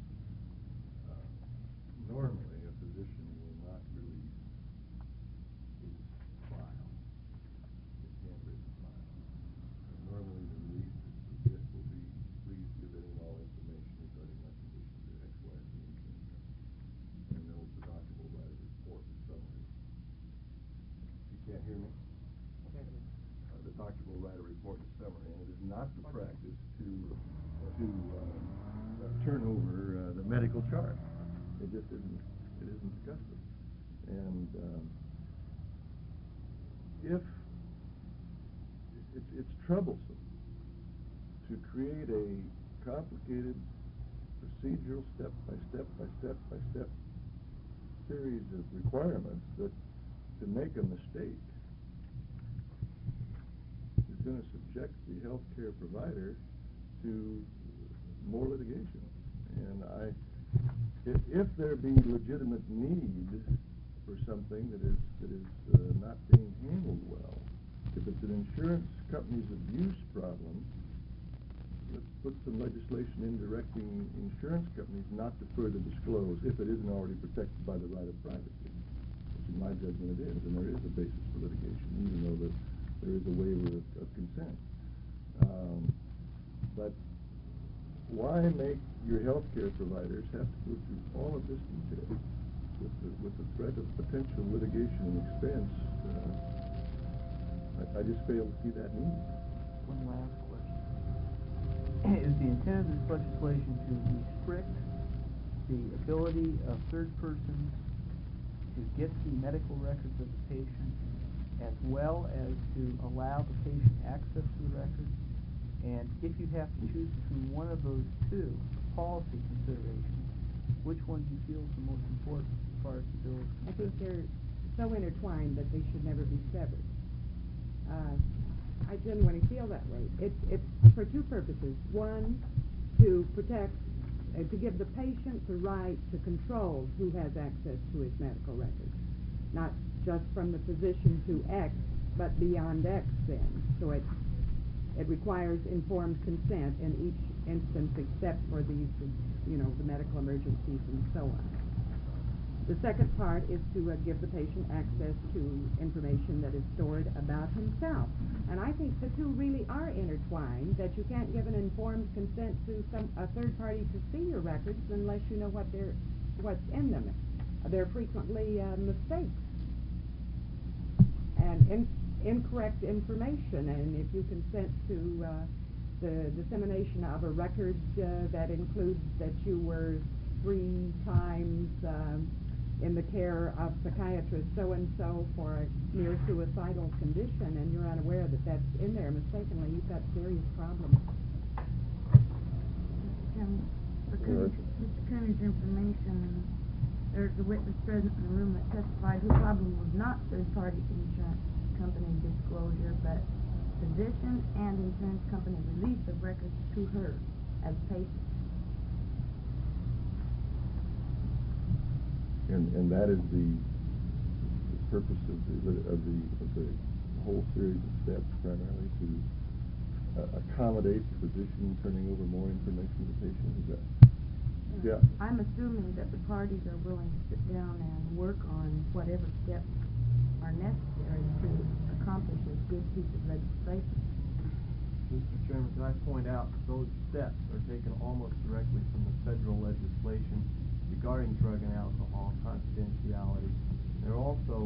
normally a physician will not release his file, his handwritten file. Normally the release will be, please give any and all information regarding my condition to X, Y, Z insurance company. And then the doctor will write a report, a summary. You can't hear me? The doctor will write a report and summary, and it is not the practice to turn over the medical chart. It just isn't. It isn't the custom. And if it's troublesome to create a complicated procedural step by step series of requirements that to make a mistake is going to subject the healthcare provider to more litigation. And if there be legitimate need for something that is not being handled well, if it's an insurance company's abuse problem, let's put some legislation in directing insurance companies not to further disclose if it isn't already protected by the right of privacy, which in my judgment it is, and there is a basis for litigation, even though there is a waiver of consent. But why make your healthcare providers have to go through all of this detail with the threat of potential litigation and expense? I just fail to see that need. One last question. Is the intent of this legislation to restrict the ability of third persons to get the medical records of the patient, as well as to allow the patient access to the records? And if you have to choose between one of those two policy considerations, which one do you feel is the most important as far as the bill is concerned? I think they're so intertwined that they should never be severed. I genuinely feel that way. It's for two purposes. One, to protect, to give the patient the right to control who has access to his medical records. Not just from the physician to X, but beyond X then. So it requires informed consent in each instance except for these, the medical emergencies and so on. The second part is to give the patient access to information that is stored about himself. And I think the two really are intertwined, that you can't give an informed consent to a third party to see your records unless you know what's in them. They're frequently mistakes and incorrect information, and if you consent to the dissemination of a record that includes that you were 3 times in the care of psychiatrist so-and-so for a near suicidal condition, and you're unaware that that's in there mistakenly, you've got serious problems. Mr. Cooney's information, there's a witness present in the room that testified who probably was not third-party insurance company disclosure, but physician and insurance company release of records to her as patient. And that is the purpose of the whole series of steps, primarily to accommodate the physician turning over more information to the patient. Is that? Yeah. I'm assuming that the parties are willing to sit down and work on whatever steps are necessary to accomplish this good piece of legislation. Mr. Chairman, can I point out that those steps are taken almost directly from the federal legislation regarding drug and alcohol confidentiality. They're also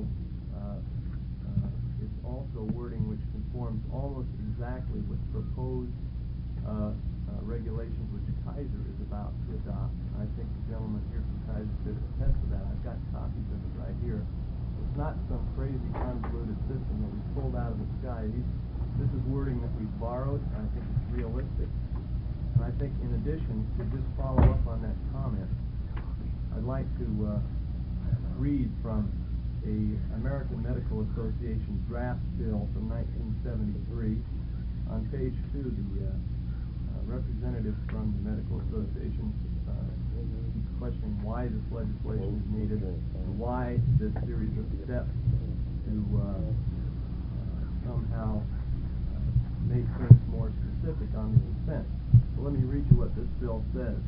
it's also wording which conforms almost exactly with proposed regulations which Kaiser is about to adopt. I think the gentleman here from Kaiser could attest to that. I've got copies of it right here. It's not some crazy convoluted system that we pulled out of the sky. This is wording that we borrowed, and I think it's realistic. And I think in addition, to just follow up on that comment, I'd like to read from the American Medical Association draft bill from 1973. On page 2, the representative from the Medical Association questioning why why this legislation is needed and why this series of steps to somehow make things more specific on the consent. So let me read you what this bill says.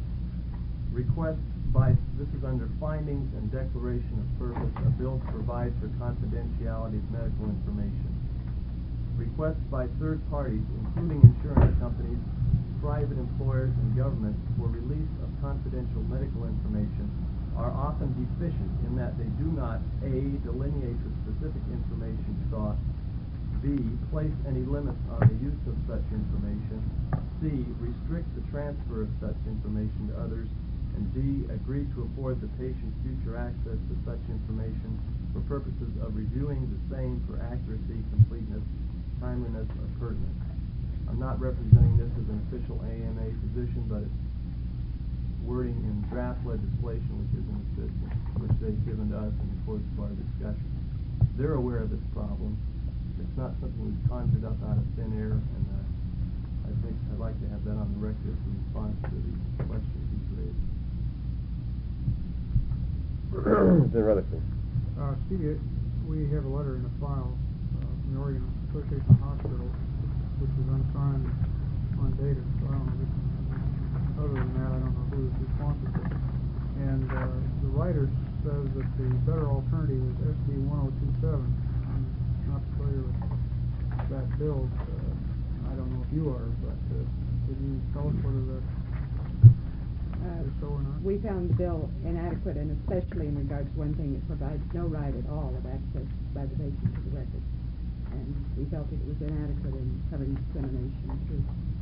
This is under findings and declaration of purpose, a bill to provide for confidentiality of medical information. Requests by third parties, including insurance companies, private employers, and governments for release of confidential medical information are often deficient in that they do not A, delineate the specific information sought, B, place any limits on the use of such information, C, restrict the transfer of such information to others, and D, agree to afford the patient future access to such information for purposes of reviewing the same for accuracy, completeness, timeliness, or pertinence. I'm not representing this as an official AMA position, but it's wording in draft legislation which is in existence, which they've given to us in the course of our discussion. They're aware of this problem. It's not something we've conjured up out of thin air, and I think I'd like to have that on the record as a response to the questions he's raised. Mr. Rutherford. Steve, we have a letter in the file from the Oregon Association of Hospitals, which is unsigned, undated, so I don't know. Other than that, I don't know who is responsible. And the writer says that the better alternative is SB 1027. I'm not familiar with that bill. I don't know if you are, but could you tell us whether that's so or not? We found the bill inadequate, and especially in regards to one thing, it provides no right at all of access by the patient to the record. And we felt it was inadequate in covering discrimination, too.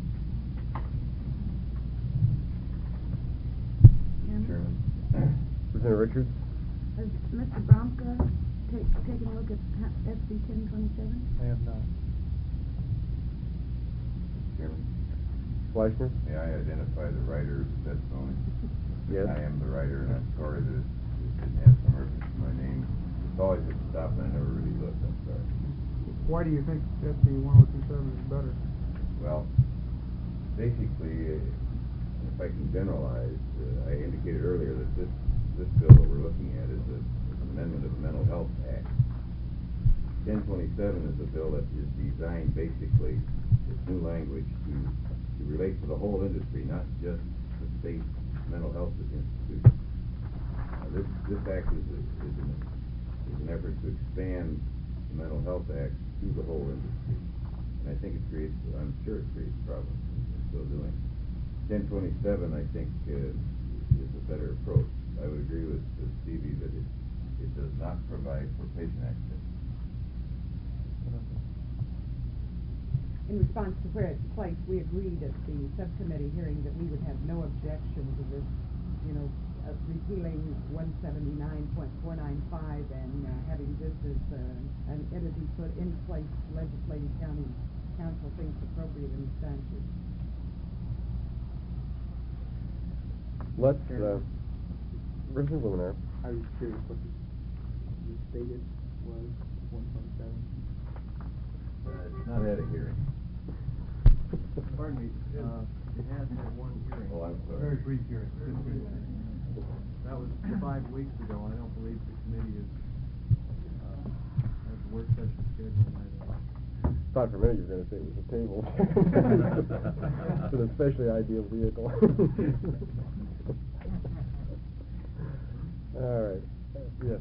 Chairman. Representative Richards. Has Mr. Bromka taken a look at SB 1027? I have not. Chairman. Fleischner. May I identify the writer of the testimony? Yes. I am the writer, and I'm sorry that it didn't have some reference to my name. It's always at the top, and I never really looked. I'm sorry. Why do you think SB 1027 is better? Well, basically, if I can generalize, I indicated earlier that this bill that we're looking at is an amendment of the Mental Health Act. 1027 is a bill that is designed basically, its new language, to relate to the whole industry, not just the state mental health institutions. This act is an effort to expand the Mental Health Act to the whole industry. And I think I'm sure it creates problems in so doing. 1027, I think, is a better approach. I would agree with Stevie that it does not provide for patient access. In response to where it's placed, we agreed at the subcommittee hearing that we would have no objection to this, repealing 179.495 and having this as an entity put in place legislative county council thinks appropriate in the statute. Let's, Representative Luminar. I was curious what the stated was, 127. It's not at a hearing. Pardon me, it has had one hearing. Oh, I'm sorry. Very brief hearing, 15 minutes. That was 5 weeks ago. I don't believe the committee has a work session scheduled by then. Thought for a minute you were going to say it was a table. It's an especially ideal vehicle. All right. Yes.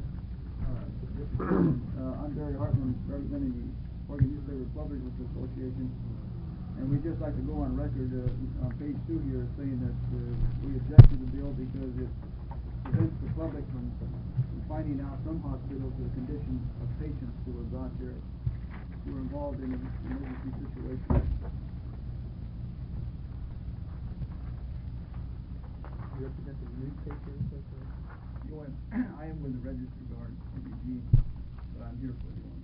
I'm Barry Hartman, representing the Oregon Newspaper Publishers Association, and we'd just like to go on record on page 2 here saying that we object to the bill because it prevents the public from finding out from hospitals the condition of patients who are brought there who are involved in an emergency situation. You represent the newspaper association? I am with the Register Guard, CBG, but I'm here for the one.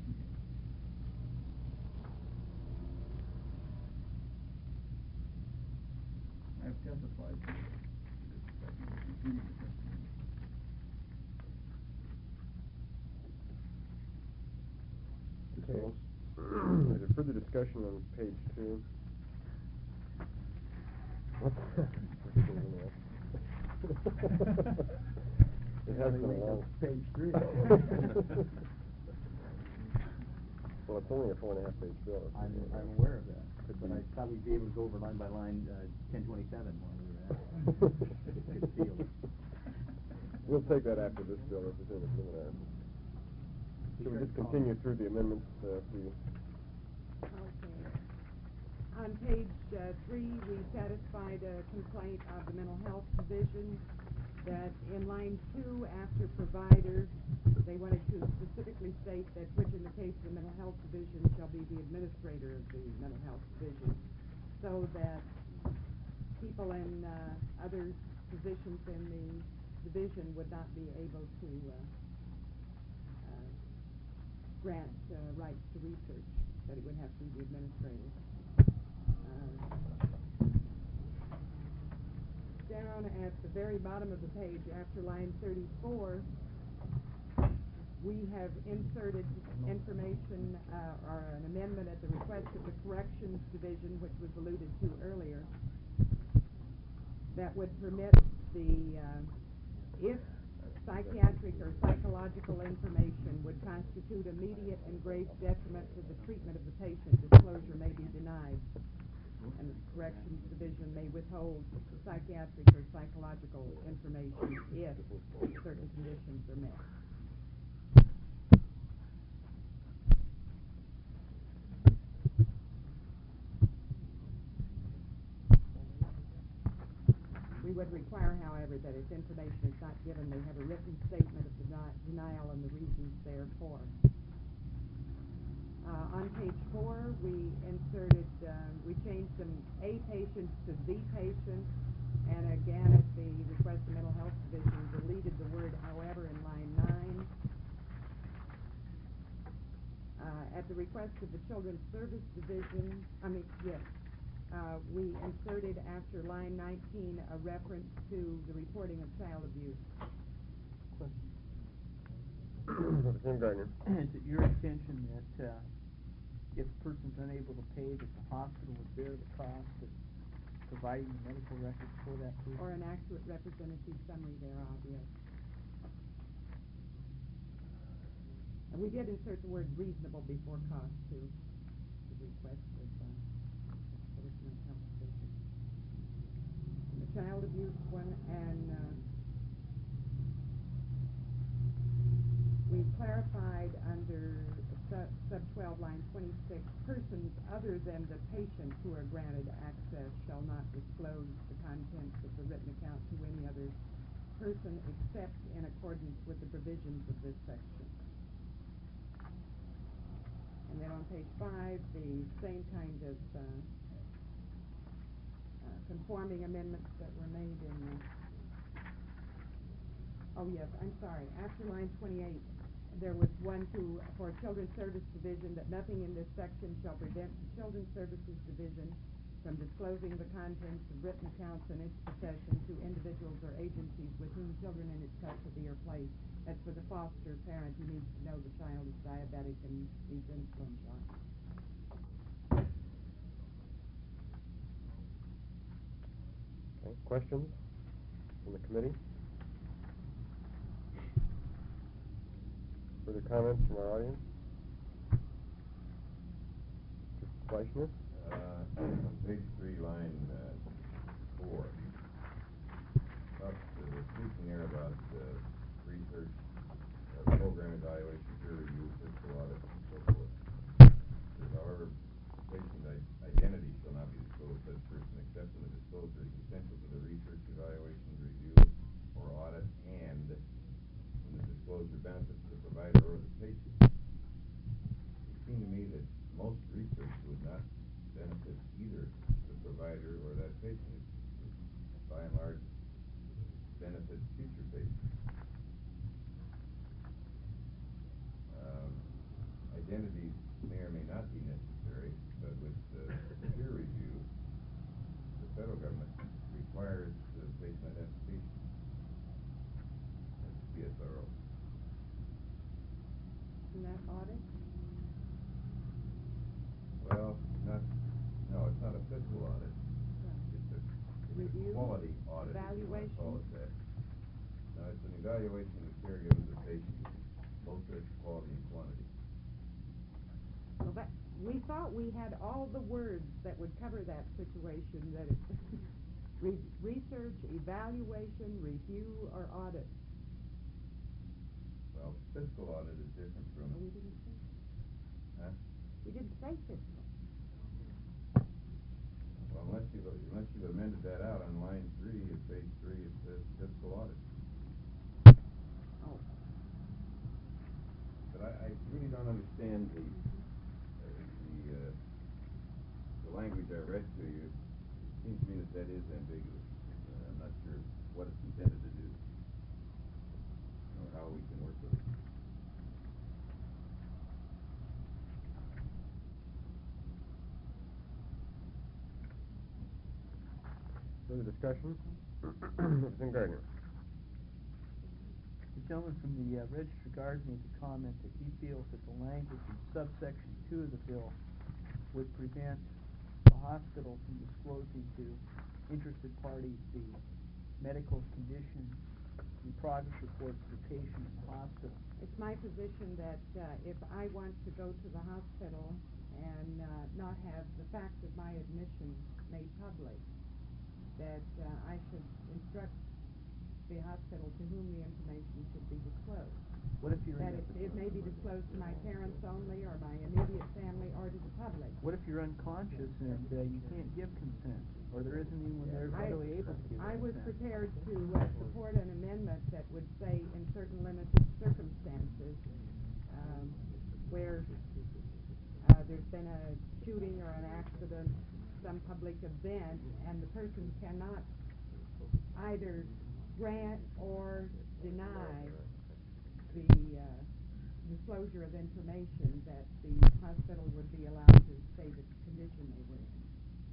I have testified to this continuing testimony. Okay. Is there further discussion on page 2? What? It has been a long. Page 3. Well, it's only a 4.5 page bill. I'm aware of that, Could but be. I thought we'd be able to go over line by line, 1027 while we were at it. Good feel it. We'll take that after this bill, if it's in the preliminary. Should we just continue through the amendments, Okay. On page 3, we satisfied a complaint of the Mental Health Division that in line 2, after provider, they wanted to specifically state that which in the case of the Mental Health Division shall be the administrator of the Mental Health Division, so that people in other positions in the division would not be able to grant rights to research, that it would have to be the administrator. Down at the very bottom of the page, after line 34, we have inserted information or an amendment at the request of the Corrections Division, which was alluded to earlier, that would permit the, if psychiatric or psychological information would constitute immediate and grave detriment to the treatment of the patient, disclosure may be denied, and the Corrections Division may withhold psychiatric or psychological information if certain conditions are met. We would require, however, that if information is not given, they have a written statement of denial and the reasons therefor. On page 4, we inserted, we changed some A patients to the patient, and again, at the request of Mental Health Division, deleted the word however in line 9. At the request of the Children's Service Division, we inserted after line 19 a reference to the reporting of child abuse. Representative Gardner. Is it your intention that if a person's unable to pay, that the hospital would bear the cost of providing the medical records for that person? Or an accurate representative summary thereof, yes. And we did insert the word reasonable before cost, too, the request of Mental Health Division. And the child abuse one, and we clarified under sub 12 line 26, persons other than the patient who are granted access shall not disclose the contents of the written account to any other person except in accordance with the provisions of this section. And then on page 5, the same kind of conforming amendments that were made in oh yes, I'm sorry, after line 28, there was one for Children's Service Division, that nothing in this section shall prevent the Children's Services Division from disclosing the contents of written accounts in its possession to individuals or agencies with whom children in its custody are placed. That's for the foster parent who needs to know the child is diabetic and needs insulin shots. Okay, questions from the committee? Further comments from our audience? Mr. Fleischner? On page 3, line 4, we're speaking there about research, program evaluation, peer review, physical audit, and so forth. However, patient identity shall not be disclosed to the person except when the disclosure is essential to the research, evaluation, review, or audit, and when the disclosure benefits the provider or the patient. It seemed to me that most research would not benefit either the provider or that patient. It by and large benefits future patients. Identities may or may not be necessary, but with peer review, the federal government requires the patient identification as a CSRO. And that audit? Well, it's not a physical audit. It's a Review? quality audit. Evaluation? Call it that. No, it's an evaluation of the caregivers or patients, both as quality and quantity. Well, we thought we had all the words that would cover that situation, that it's research, evaluation, review, or audit. Well, fiscal audit is different from. No, we didn't say that. Huh? We didn't say fiscal. Well, unless you've amended that out on line 3 of page 3, it says fiscal audit. Oh. But I really don't understand the language I read to you. It seems to me that is ambiguous. I'm not sure what it's intended to do, or how we can work with it. Further discussion? Mr. Gardner. The gentleman from the Register Guard made the comment that he feels that the language in subsection 2 of the bill would prevent the hospital from disclosing to interested parties the medical condition and progress reports of the patient in the hospital. It's my position that if I want to go to the hospital and not have the fact of my admission made public, that I should instruct the hospital to whom the information should be disclosed. What if you're that it may be disclosed to my parents only, or my immediate family, or to the public? What if you're unconscious and you can't give consent, or there isn't anyone there really able to give I was consent? prepared to support an amendment that would say, in certain limited circumstances, where there's been a shooting or an accident, some public event, and the person cannot either grant or deny the disclosure of information, that the hospital would be allowed to say the condition they were in.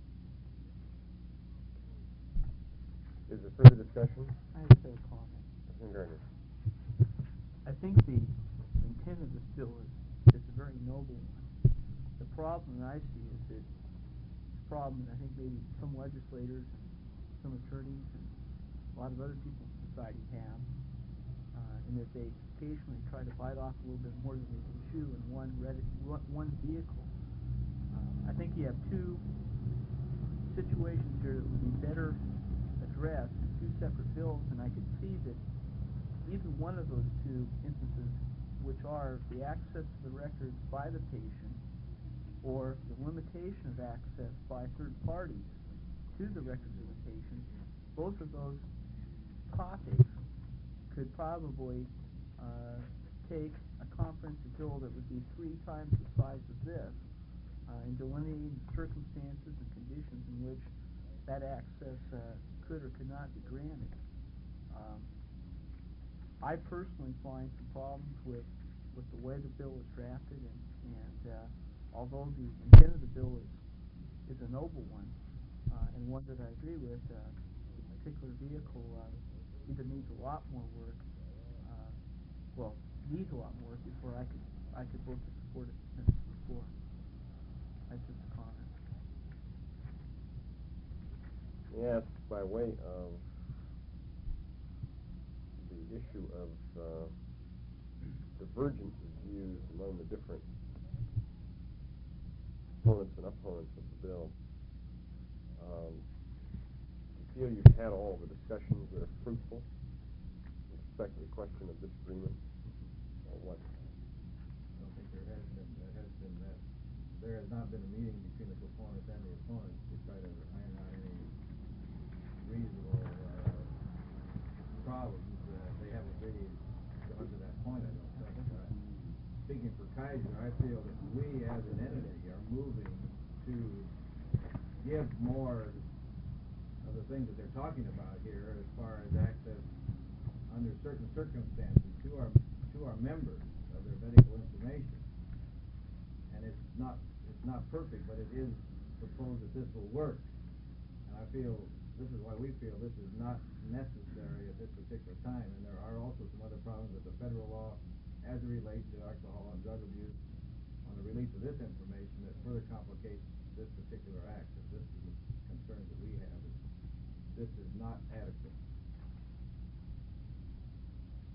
Is there further discussion? I just have a comment. Mr. Gardner. I think the intent of this bill is a very noble one. The problem that I see is that the problem that I think maybe some legislators and some attorneys and a lot of other people in society have, in that they occasionally try to bite off a little bit more than they can chew in one vehicle. I think you have two situations here that would be better addressed in two separate bills, and I could see that either one of those two instances, which are the access to the records by the patient or the limitation of access by third parties to the records of the patient, both of those topics could probably take a comprehensive bill that would be 3 times the size of this in delineating the circumstances and conditions in which that access could or could not be granted. I personally find some problems with the way the bill is drafted, and although the intent of the bill is a noble one, and one that I agree with, the particular vehicle either needs a lot more work, needs a lot more work before I could vote to support it and send it to the floor. That's just a comment. Yes, by way of the issue of divergence of views among the different opponents and opponents of the bill, do you feel you've had all the discussions that are fruitful with respect to the question of disagreement, or what? I don't think there has been that. There has not been a meeting between the proponents and the opponents to try to iron out any reasonable problems. They haven't really gone to that point, I don't think. Speaking for Kaiser, I feel that we as an entity are moving to give more of the things that they're talking about here as far as access under certain circumstances to our members of their medical information. And it's not perfect, but it is supposed that this will work. And I feel this is why we feel this is not necessary at this particular time. And there are also some other problems with the federal law as it relates to alcohol and drug abuse on the release of this information that further complicates this particular act. This is the concerns that we have. This is not adequate.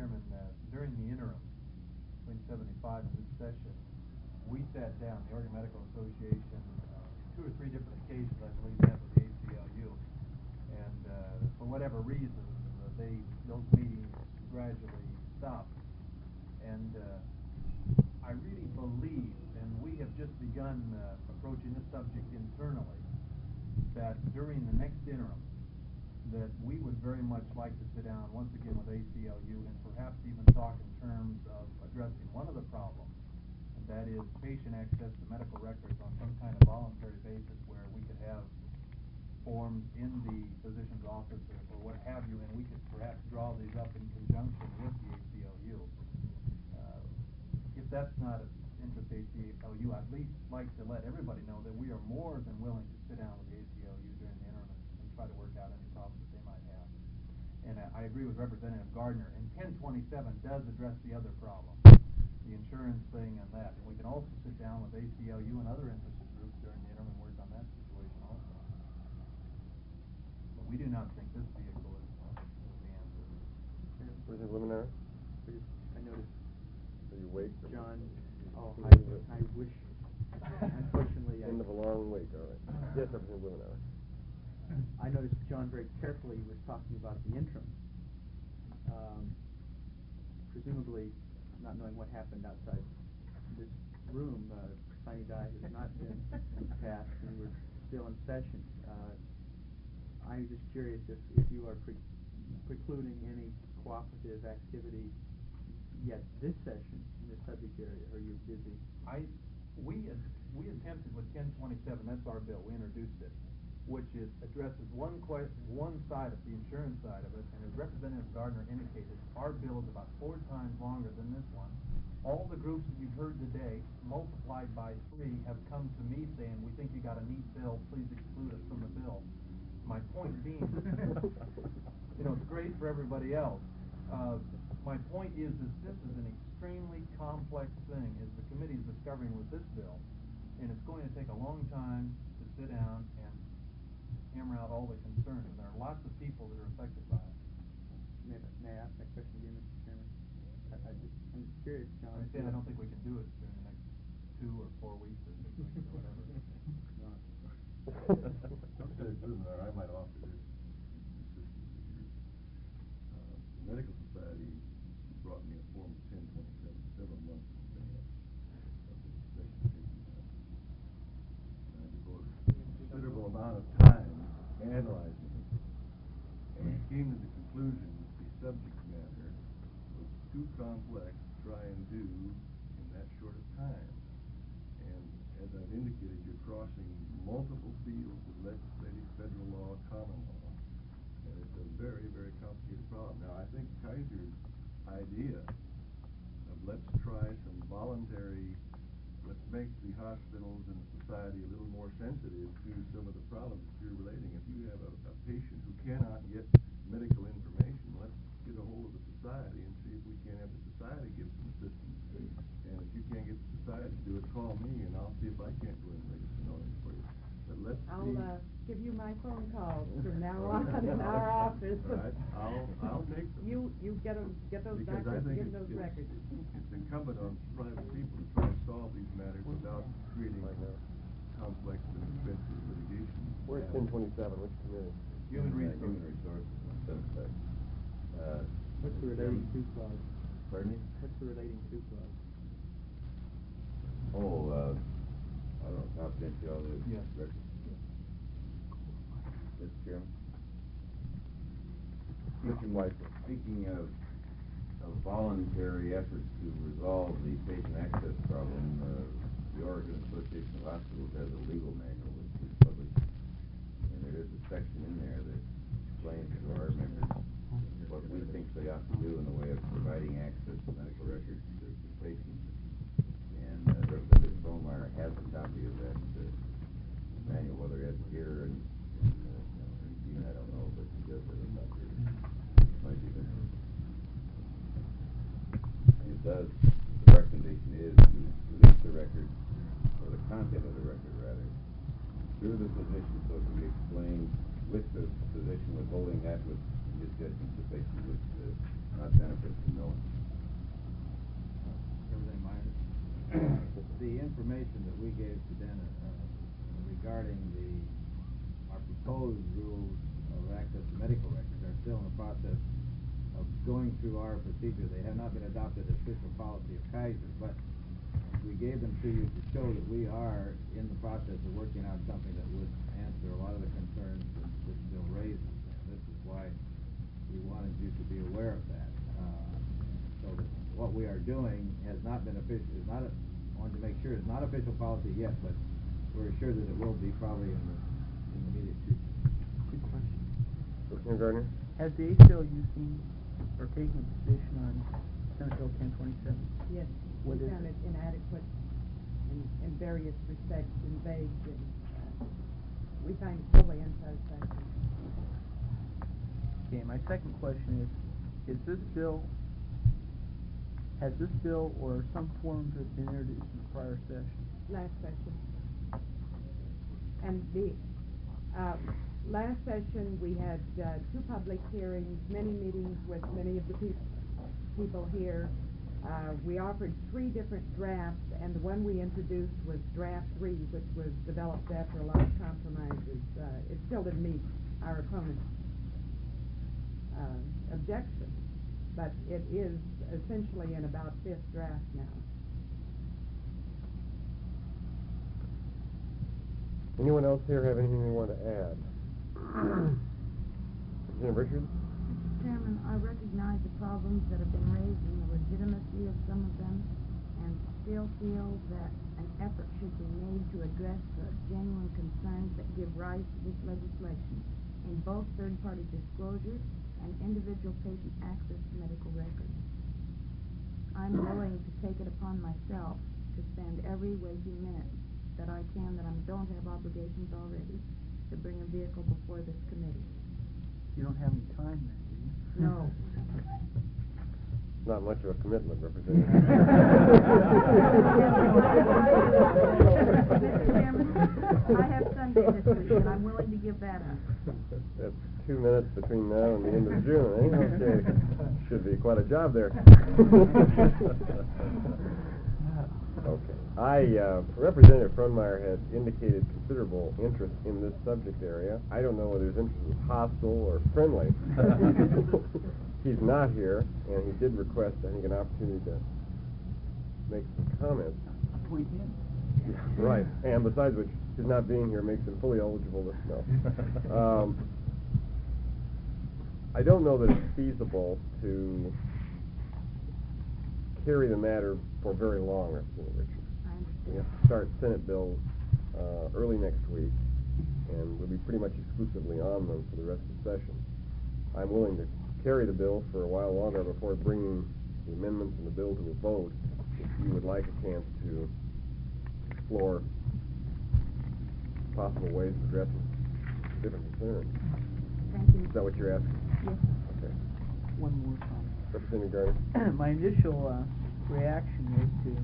Chairman, during the interim, between 75 and this session, we sat down, the Oregon Medical Association, 2 or 3 different occasions, I believe, met with the ACLU. And for whatever reason, those meetings gradually stopped. And I really believe, and we have just begun approaching this subject internally, that during the next interim, that we would very much like to sit down once again with ACLU and perhaps even talk in terms of addressing one of the problems, and that is patient access to medical records on some kind of voluntary basis where we could have forms in the physician's office or what have you, and we could perhaps draw these up in conjunction with the ACLU. If that's not of interest to ACLU, I'd at least like to let everybody know that we are more than willing to sit down with the ACLU during the interim and try to work out any problems that they might have. And I agree with Representative Gardner, and 1027 does address the other problem, the insurance thing and that. And we can also sit down with ACLU and other interested groups during the interim and work on that situation also. But we do not think this vehicle is the answer. President Luminary? I noticed you wait for John. Oh, I wish. Unfortunately, end of a long wait. All right. Yes, Representative Luminary. I noticed John very carefully was talking about the interim. Presumably, not knowing what happened outside this room, sine die has not been passed, and we're still in session. I'm just curious if you are precluding any cooperative activity yet this session in this subject area, or you're busy? We attempted with 1027, that's our bill, we introduced it, which addresses one side of the insurance side of it, and as Representative Gardner indicated, our bill is about 4 times longer than this one. All the groups that you've heard today, multiplied by 3, have come to me saying, we think you got a neat bill, please exclude us from the bill. My point being, it's great for everybody else. My point is this is an extremely complex thing, as the committee is discovering with this bill, and it's going to take a long time to sit down and hammer out all the concerns, and there are lots of people that are affected by it. May I ask that question again, Mr. Chairman? I'm just curious, John. I'm saying I don't think we can do it during the next 2 or 4 weeks or 6 weeks or whatever. I might offer this assistance of yours. The Medical Society brought me a form of 1027 several months in advance of the session taking place. And I devoted a considerable amount of time analyzing it, and I came to the conclusion that the subject matter was too complex to try and do in that short of time. And as I've indicated, you're crossing multiple fields of legislative, federal law, common law, and it's a very, very complicated problem. Now, I think Kaiser's idea of let's try some voluntary, let's make the hospitals and the society a little more sensitive to some of the problems that you're relating. If you have a patient who cannot get medical information, let's get a hold of the society and see if we can't have the society give some assistance. And if you can't get the society to do it, call me and I'll see if I can't go in and raise some noise for you. But let's I'll give you my phone calls from now on in our office. All right, I'll take them. You get those because doctors, I think give those records. It's incumbent on private people to try to solve these matters without creating complex and expensive litigation. Where's 1027? Which committee? Human Resources. Human Resources and Sunset. What's the relating to clause? Pardon me? What's the relating to clause? Oh, I don't know, confidentiality of Yes. records. Mr. Chairman? Speaking of voluntary efforts to resolve the patient access problem, the Oregon Association of Hospitals has a legal manual which is published, and there is a section in there that explains to our members what we think they ought to do in the way of providing access to medical records to patients. And Representative Solmeyer has a copy of that manual, whether it's here and I don't know, but he does have a copy of it. Might be there. It does, the recommendation is to release the record, or the content of the record rather, through the physician so it can be explained with the physician withholding that which in his judgment the patient would not benefit from knowing. the information that we gave to Dennis regarding our proposed rules of access to medical records are still in the process of going through our procedure. They have not been adopted as official policy of Kaiser, but we gave them to you to show that we are in the process of working out something that would answer a lot of the concerns that still raises. And this is why we wanted you to be aware of that. So that what we are doing has not been official. I wanted to make sure it's not official policy yet, but we're assured that it will be probably in the immediate future. Good question. Commissioner Gardner? Has the ACLU seen or taken a position on Senate Bill 1027? Yes, What we is found it? it inadequate in various respects and vague, and we find it totally unsatisfactory. Okay, my second question is this bill, has this bill or some form of it been introduced in the prior session? Last session. And the last session, we had 2 public hearings, many meetings with many of the people here. We offered 3 different drafts, and the one we introduced was draft 3, which was developed after a lot of compromises. It still didn't meet our opponent's objection, but it is essentially in about 5th draft now. Anyone else here have anything they want to add? Representative Richards? Mr. Chairman, I recognize the problems that have been raised and the legitimacy of some of them, and still feel that an effort should be made to address the genuine concerns that give rise to this legislation in both third-party disclosure and individual patient access to medical records. I'm willing to take it upon myself to spend every waking minute that I can, that I don't have obligations already, to bring a vehicle before this committee. You don't have any time then, do you? No. Not much of a commitment, Representative. Mr. Chairman, I have Sunday this week, and I'm willing to give that up. That's 2 minutes between now and the end of June, eh? Okay. Should be quite a job there. Okay. Representative Frohnmeyer had indicated considerable interest in this subject area. I don't know whether his interest was hostile or friendly. He's not here, and he did request, I think, an opportunity to make some comments. Point in. Yeah, right. And besides which, his not being here makes him fully eligible to know. I don't know that it's feasible to carry the matter for very long, Representative Richards. We have to start Senate bills early next week, and we'll be pretty much exclusively on them for the rest of the session. I'm willing to carry the bill for a while longer before bringing the amendments and the bill to a vote, if you would like a chance to explore possible ways of addressing different concerns. Thank you. Is that what you're asking? Yes. Okay. One more comment. Representative Gardner? My initial reaction was to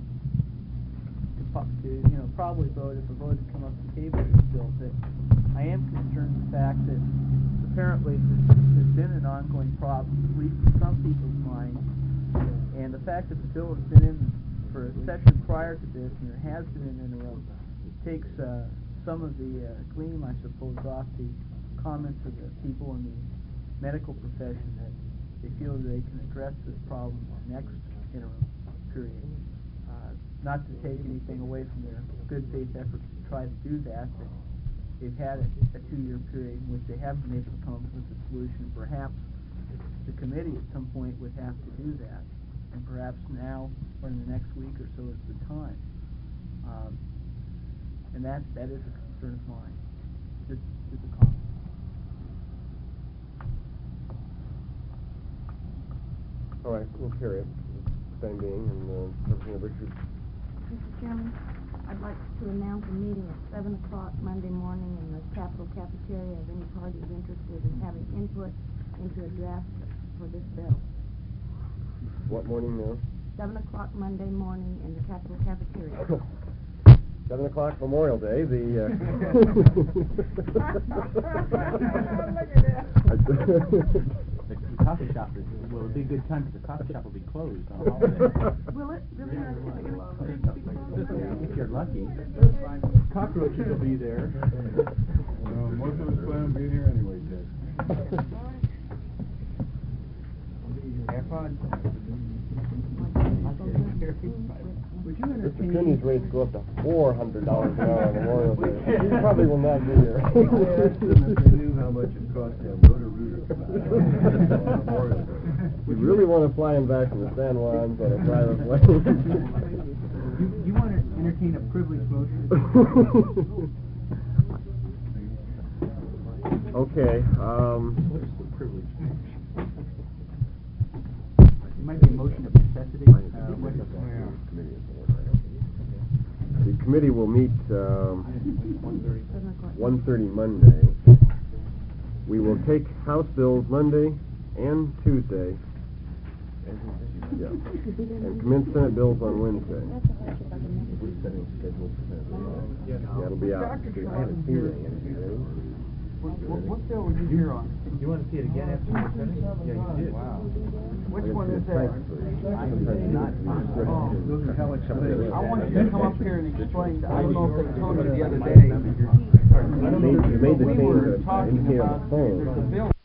probably vote if a vote had come up to table this bill. But I am concerned with the fact that apparently there's been an ongoing problem, at least in some people's minds, and the fact that the bill has been in for a session prior to this, and there has been an interim, takes some of the gleam, I suppose, off the comments of the people in the medical profession that they feel that they can address this problem next interim period. Not to take anything away from their good faith efforts to try to do that, but they've had a 2-year period in which they haven't been able to come up with a solution. Perhaps the committee at some point would have to do that, and perhaps now or in the next week or so is the time. And that is a concern of mine. Just a comment. All right, we'll carry it for the time being, and Representative Richards. Mr. Chairman, I'd like to announce a meeting at 7 o'clock Monday morning in the Capitol cafeteria of any parties interested in having input into a draft for this bill. What morning now? 7 o'clock Monday morning in the Capitol cafeteria. 7 o'clock Memorial Day, the... Look at that. coffee shop is, well, it'd be a good time because the coffee shop will be closed on a holiday. Will it? Really? Is it gonna be closed? If you're lucky. Cockroaches will be there. Most of us plan on being here anyway, Dick. Have fun. Would you Mr. entertain? Cooney's rates go up to $400 an hour on Memorial Day. He probably will not be here. I asked them if they knew how much it cost to have Roto-Rooter on Memorial Day. We really want to fly him back from the San Juans on a private plane. You want to entertain a privilege motion? Okay, What's the privilege? It might be a motion of necessity. the committee will meet, 1:30 Monday. We will take House bills Monday and Tuesday. Yeah. And commence Senate bills on Wednesday. We're setting schedule for that. Yeah, it'll be out. I haven't seen it yet. What bill were you here on? You want to see it again after the Senate? Yeah, you did. Wow. Which one is that? Those are how it's. I want you to come up here and explain, I don't know if they told you the other day. You made the We change were in talking here on about, the phone. there's a bill